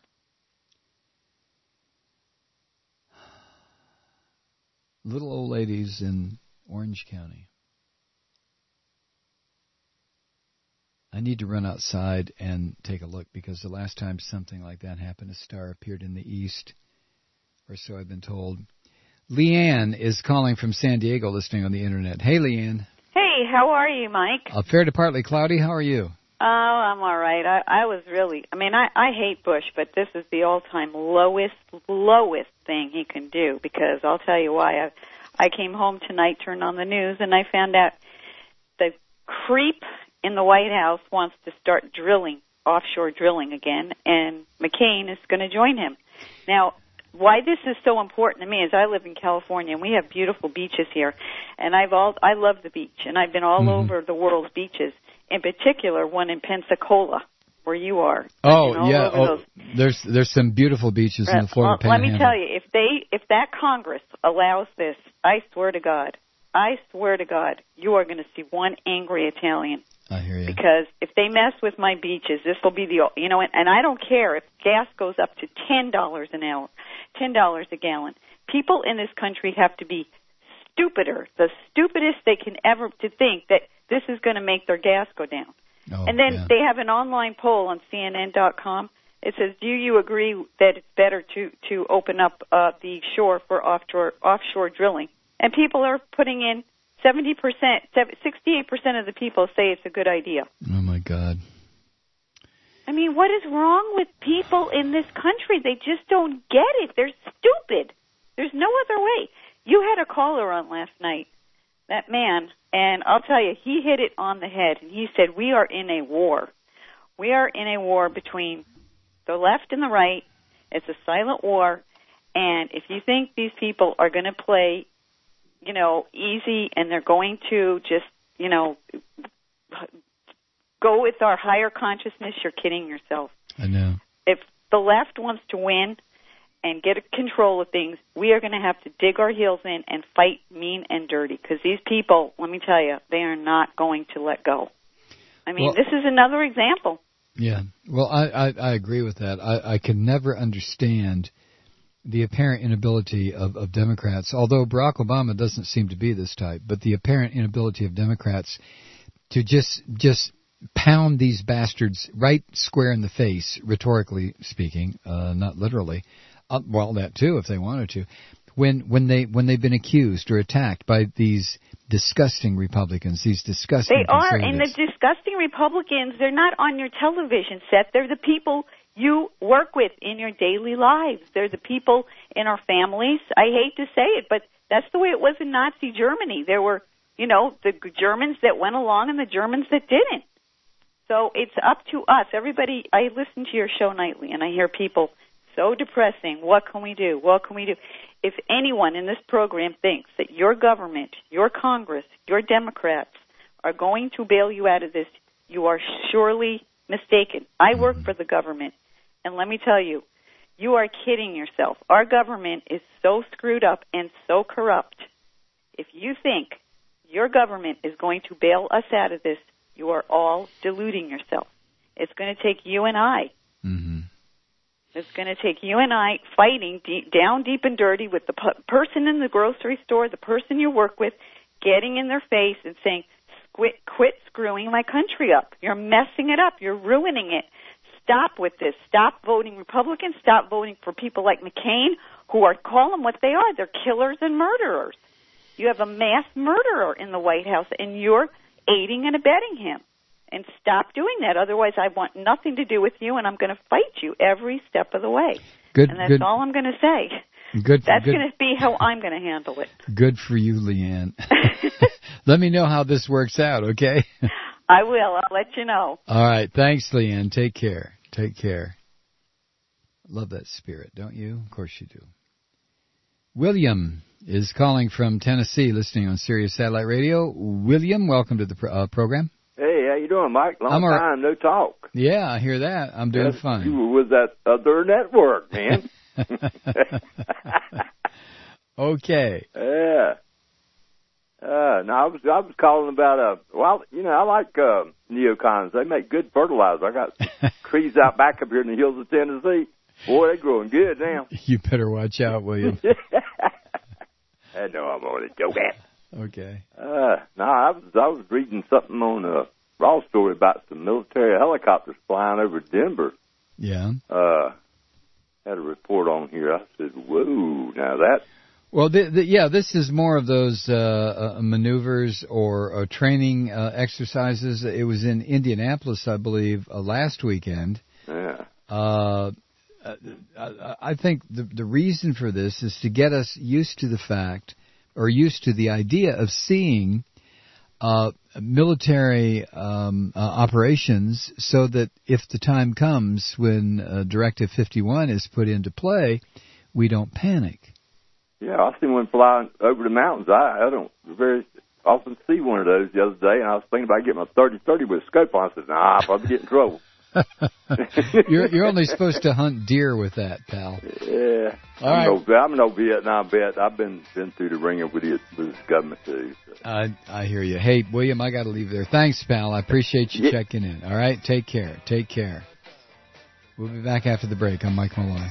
Little old ladies in Orange County. I need to run outside and take a look, because the last time something like that happened, a star appeared in the east, or so I've been told. Leanne is calling from San Diego, listening on the Internet. Hey, Leanne. Hey, how are you, Mike? Fair to partly cloudy. How are you? Oh, I'm all right. I was really, I hate Bush, but this is the all-time lowest thing he can do, because I'll tell you why. I came home tonight, turned on the news, and I found out the creep in the White House wants to start offshore drilling again, and McCain is going to join him. Now, why this is so important to me is I live in California, and we have beautiful beaches here, and I love the beach, and I've been all over the world's beaches, in particular one in Pensacola, where you are. Oh, yeah. There's some beautiful beaches in the Florida Panhandle. Let me tell you, if that Congress allows this, I swear to God, you are going to see one angry Italian. I hear you. Because if they mess with my beaches, this will be and I don't care if gas goes up to $10 an hour, $10 a gallon. People in this country have to be stupider, the stupidest they can ever, to think that this is going to make their gas go down. Oh, and then they have an online poll on CNN.com. It says, do you agree that it's better to open up the shore for offshore drilling? And people are putting in 68% of the people say it's a good idea. Oh, my God. I mean, what is wrong with people in this country? They just don't get it. They're stupid. There's no other way. You had a caller on last night, that man, and I'll tell you, he hit it on the head. And he said, we are in a war. We are in a war between the left and the right. It's a silent war. And if you think these people are going to play, easy, and they're going to just, go with our higher consciousness, you're kidding yourself. I know. If the left wants to win and get control of things, we are going to have to dig our heels in and fight mean and dirty, because these people, let me tell you, they are not going to let go. I mean, this is another example. Yeah. Well, I agree with that. I can never understand the apparent inability of Democrats, although Barack Obama doesn't seem to be this type, but the apparent inability of Democrats to just pound these bastards right square in the face, rhetorically speaking, not literally. Well, that too, if they wanted to. When they've been accused or attacked by these disgusting Republicans, these disgusting conservatives. They are, and the disgusting Republicans, they're not on your television set. They're the people you work with in your daily lives. They're the people in our families. I hate to say it, but that's the way it was in Nazi Germany. There were, the Germans that went along and the Germans that didn't. So it's up to us. Everybody, I listen to your show nightly, and I hear people so depressing. What can we do? What can we do? If anyone in this program thinks that your government, your Congress, your Democrats are going to bail you out of this, you are surely mistaken. I work for the government, and let me tell you, you are kidding yourself. Our government is so screwed up and so corrupt. If you think your government is going to bail us out of this, you are all deluding yourself. It's going to take you and I. Mm-hmm. It's going to take you and I fighting down deep and dirty with the person in the grocery store, the person you work with, getting in their face and saying, quit screwing my country up. You're messing it up. You're ruining it. Stop with this. Stop voting Republican. Stop voting for people like McCain, who are, call them what they are. They're killers and murderers. You have a mass murderer in the White House, and you're aiding and abetting him. And stop doing that. Otherwise, I want nothing to do with you, and I'm going to fight you every step of the way. Good, and that's all I'm going to say. That's going to be how I'm going to handle it. Good for you, Leanne. Let me know how this works out, okay? I will. I'll let you know. All right. Thanks, Leanne. Take care. Take care. Love that spirit, don't you? Of course you do. William is calling from Tennessee, listening on Sirius Satellite Radio. William, welcome to the program. Hey, how you doing, Mike? Long time, no talk. Yeah, I hear that. I'm doing fine. You were with that other network, man. Okay. Yeah. No, I was calling about I like neocons. They make good fertilizer. I got trees out back up here in the hills of Tennessee. Boy, they're growing good now. You better watch out, William. I know I'm only joking. Okay. No, I was reading something on a raw story about some military helicopters flying over Denver. Yeah. Had a report on here. I said, "Whoa!" Now that. Well, this is more of those maneuvers or training exercises. It was in Indianapolis, I believe, last weekend. Yeah. I think the reason for this is to get us used to the fact, or used to the idea of seeing military operations, so that if the time comes when Directive 51 is put into play, we don't panic. Yeah, I seen one flying over the mountains. I don't very often see one of those the other day, and I was thinking about getting my 30-30 with a scope on. I said, nah, I'll probably get in trouble. You're only supposed to hunt deer with that, pal. Yeah. All right. I'm no Vietnam vet. I've been through the ringer with the government, too. So. I hear you. Hey, William, I got to leave there. Thanks, pal. I appreciate you checking in. All right? Take care. Take care. We'll be back after the break. I'm Mike Malloy.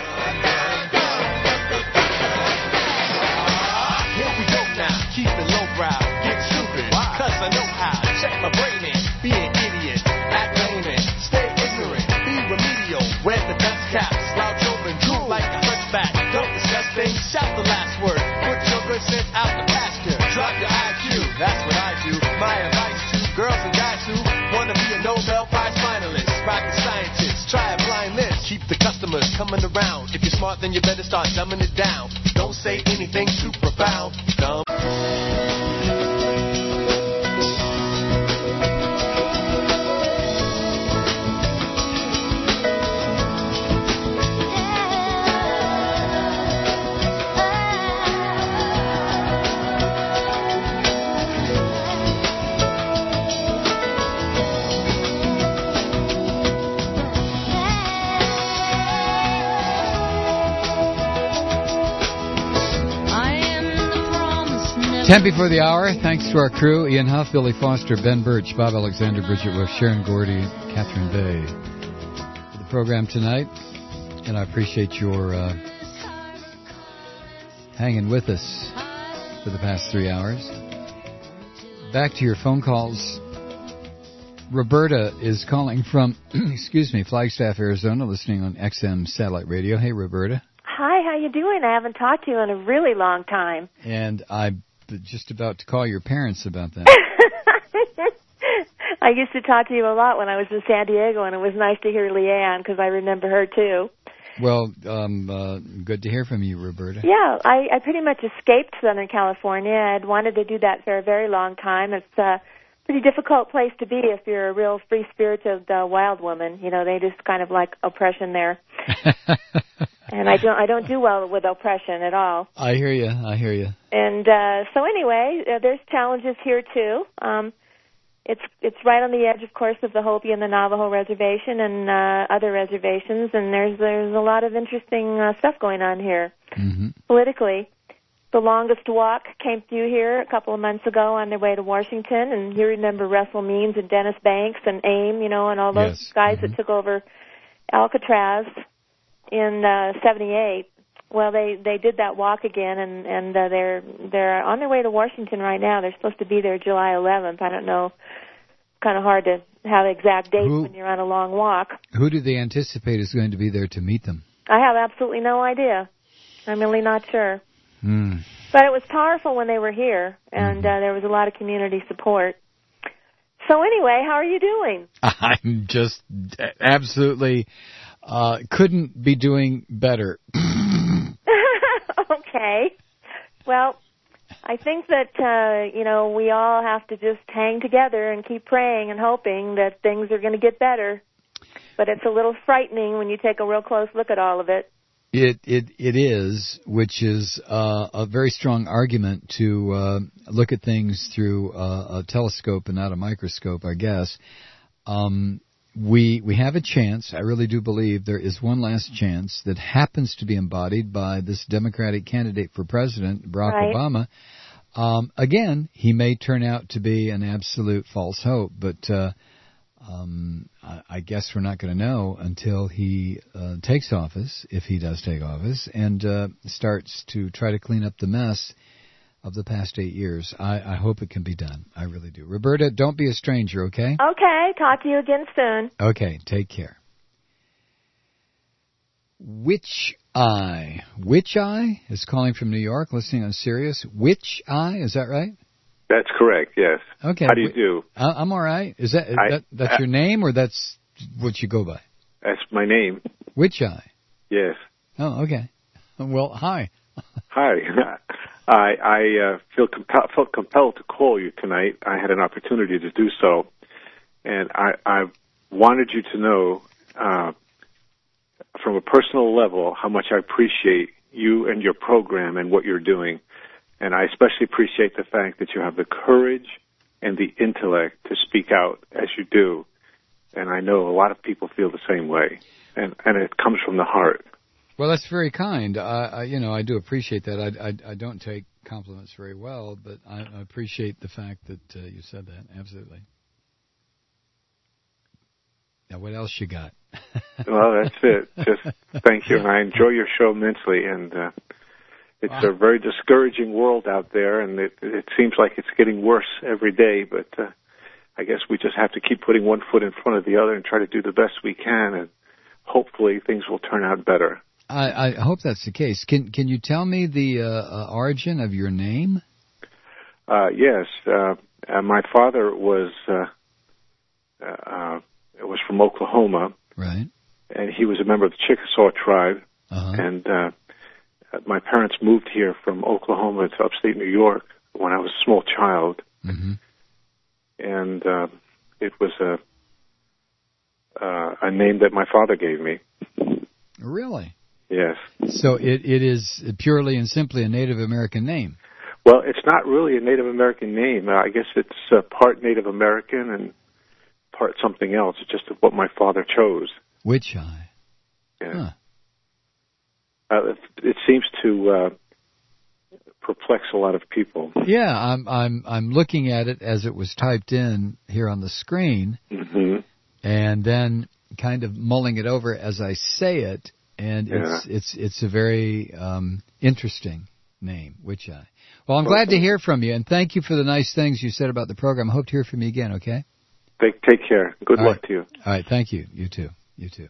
Keep it lowbrow, get stupid, cause I know how. Check my brain in, be an idiot, act layman, stay ignorant, be remedial. Wear the dust caps, slouch open, drool like a hunchback. Don't discuss things, shout the last word. Put your good sense out the pasture. Drop your IQ, that's what I do. My advice to girls and guys who wanna be a Nobel Prize finalist, rocket scientist, try a blind list. Keep the customers coming around. If you're smart, then you better start dumbing it down. Don't say anything too profound. Dumb. Ten before the hour. Thanks to our crew: Ian Huff, Billy Foster, Ben Birch, Bob Alexander, Bridget Wolf, Sharon Gordy, Catherine Bay for the program tonight. And I appreciate your hanging with us for the past 3 hours. Back to your phone calls. Roberta is calling from, Flagstaff, Arizona, listening on XM Satellite Radio. Hey, Roberta. Hi, how you doing? I haven't talked to you in a really long time. And I'm just about to call your parents about that. I used to talk to you a lot when I was in San Diego, and it was nice to hear Leanne, because I remember her, too. Well, good to hear from you, Roberta. Yeah, I pretty much escaped Southern California. I'd wanted to do that for a very long time. It's pretty difficult place to be if you're a real free-spirited wild woman. You know, they just kind of like oppression there. And I don't do well with oppression at all. I hear you. And so anyway, there's challenges here too. It's right on the edge, of course, of the Hopi and the Navajo reservation and other reservations, and there's a lot of interesting stuff going on here politically. The longest walk came through here a couple of months ago on their way to Washington, and you remember Russell Means and Dennis Banks and AIM, you know, and all those guys that took over Alcatraz in '78. Well, they did that walk again, and they're on their way to Washington right now. They're supposed to be there July 11th. I don't know. Kind of hard to have exact dates when you're on a long walk. Who do they anticipate is going to be there to meet them? I have absolutely no idea. I'm really not sure. But it was powerful when they were here, and there was a lot of community support. So anyway, how are you doing? I'm just absolutely couldn't be doing better. Okay. Well, I think that, you know, we all have to just hang together and keep praying and hoping that things are going to get better. But it's a little frightening when you take a real close look at all of it. It is, which is a very strong argument to look at things through a telescope and not a microscope, I guess. We have a chance. I really do believe there is one last chance that happens to be embodied by this Democratic candidate for president, Barack Obama. Again, he may turn out to be an absolute false hope, but I guess we're not going to know until he takes office, if he does take office, and starts to try to clean up the mess of the past 8 years. I hope it can be done. I really do. Roberta, don't be a stranger, okay? Okay. Talk to you again soon. Okay. Take care. Which Eye is calling from New York, listening on Sirius. Which Eye, is that right? That's correct, yes. Okay. How do you do? I'm all right. Is that's your name, or that's what you go by? That's my name. Which Eye? Yes. Oh, okay. Well, hi. Hi. I felt compelled to call you tonight. I had an opportunity to do so, and I wanted you to know from a personal level how much I appreciate you and your program and what you're doing. And I especially appreciate the fact that you have the courage and the intellect to speak out as you do. And I know a lot of people feel the same way. And it comes from the heart. Well, that's very kind. I do appreciate that. I don't take compliments very well, but I appreciate the fact that you said that. Absolutely. Now, what else you got? Well, that's it. Just thank you. And I enjoy your show immensely. And it's a very discouraging world out there, and it seems like it's getting worse every day. But I guess we just have to keep putting one foot in front of the other and try to do the best we can, and hopefully things will turn out better. I hope that's the case. Can you tell me the origin of your name? Yes. My father was from Oklahoma. Right. And he was a member of the Chickasaw tribe. And my parents moved here from Oklahoma to upstate New York when I was a small child. And it was a name that my father gave me. Really? Yes. So it is purely and simply a Native American name. Well, it's not really a Native American name. I guess it's part Native American and part something else. It's just what my father chose. Which Eye? Yeah. Huh. It seems to perplex a lot of people. Yeah, I'm looking at it as it was typed in here on the screen, and then kind of mulling it over as I say it, and it's a very interesting name, Which Eye. Well, I'm glad to hear from you, and thank you for the nice things you said about the program. I hope to hear from you again, okay? Take care. Good luck to you. All right, thank you. You too. You too.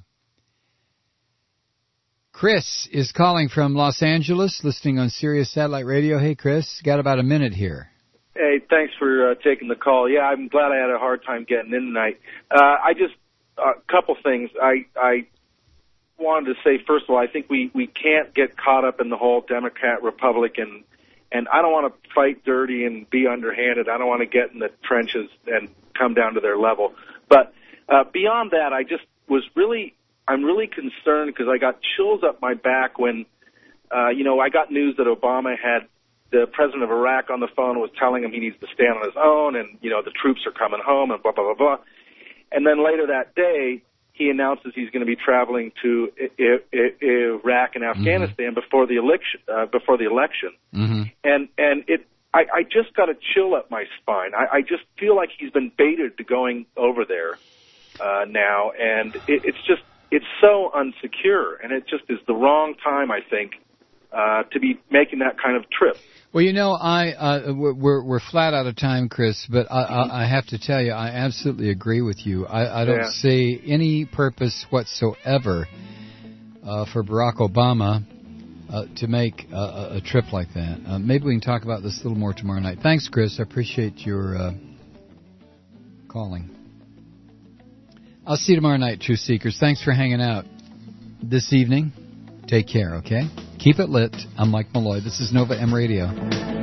Chris is calling from Los Angeles, listening on Sirius Satellite Radio. Hey, Chris, got about a minute here. Hey, thanks for taking the call. Yeah, I'm glad I had a hard time getting in tonight. A couple things. I wanted to say, first of all, I think we can't get caught up in the whole Democrat-Republican And I don't want to fight dirty and be underhanded. I don't want to get in the trenches and come down to their level. But beyond that, I'm really concerned because I got chills up my back when, I got news that Obama had the president of Iraq on the phone, was telling him he needs to stand on his own, and, the troops are coming home, and blah, blah, blah, blah. And then later that day, he announces he's going to be traveling to Iraq and Afghanistan before the election. Mm-hmm. And I just got a chill up my spine. I just feel like he's been baited to going over there now, and it's so unsecure, and it just is the wrong time, I think, to be making that kind of trip. Well, we're flat out of time, Chris, but I have to tell you, I absolutely agree with you. I don't see any purpose whatsoever for Barack Obama to make a trip like that. Maybe we can talk about this a little more tomorrow night. Thanks, Chris. I appreciate your calling. I'll see you tomorrow night, Truth Seekers. Thanks for hanging out this evening. Take care, okay? Keep it lit. I'm Mike Malloy. This is Nova M Radio.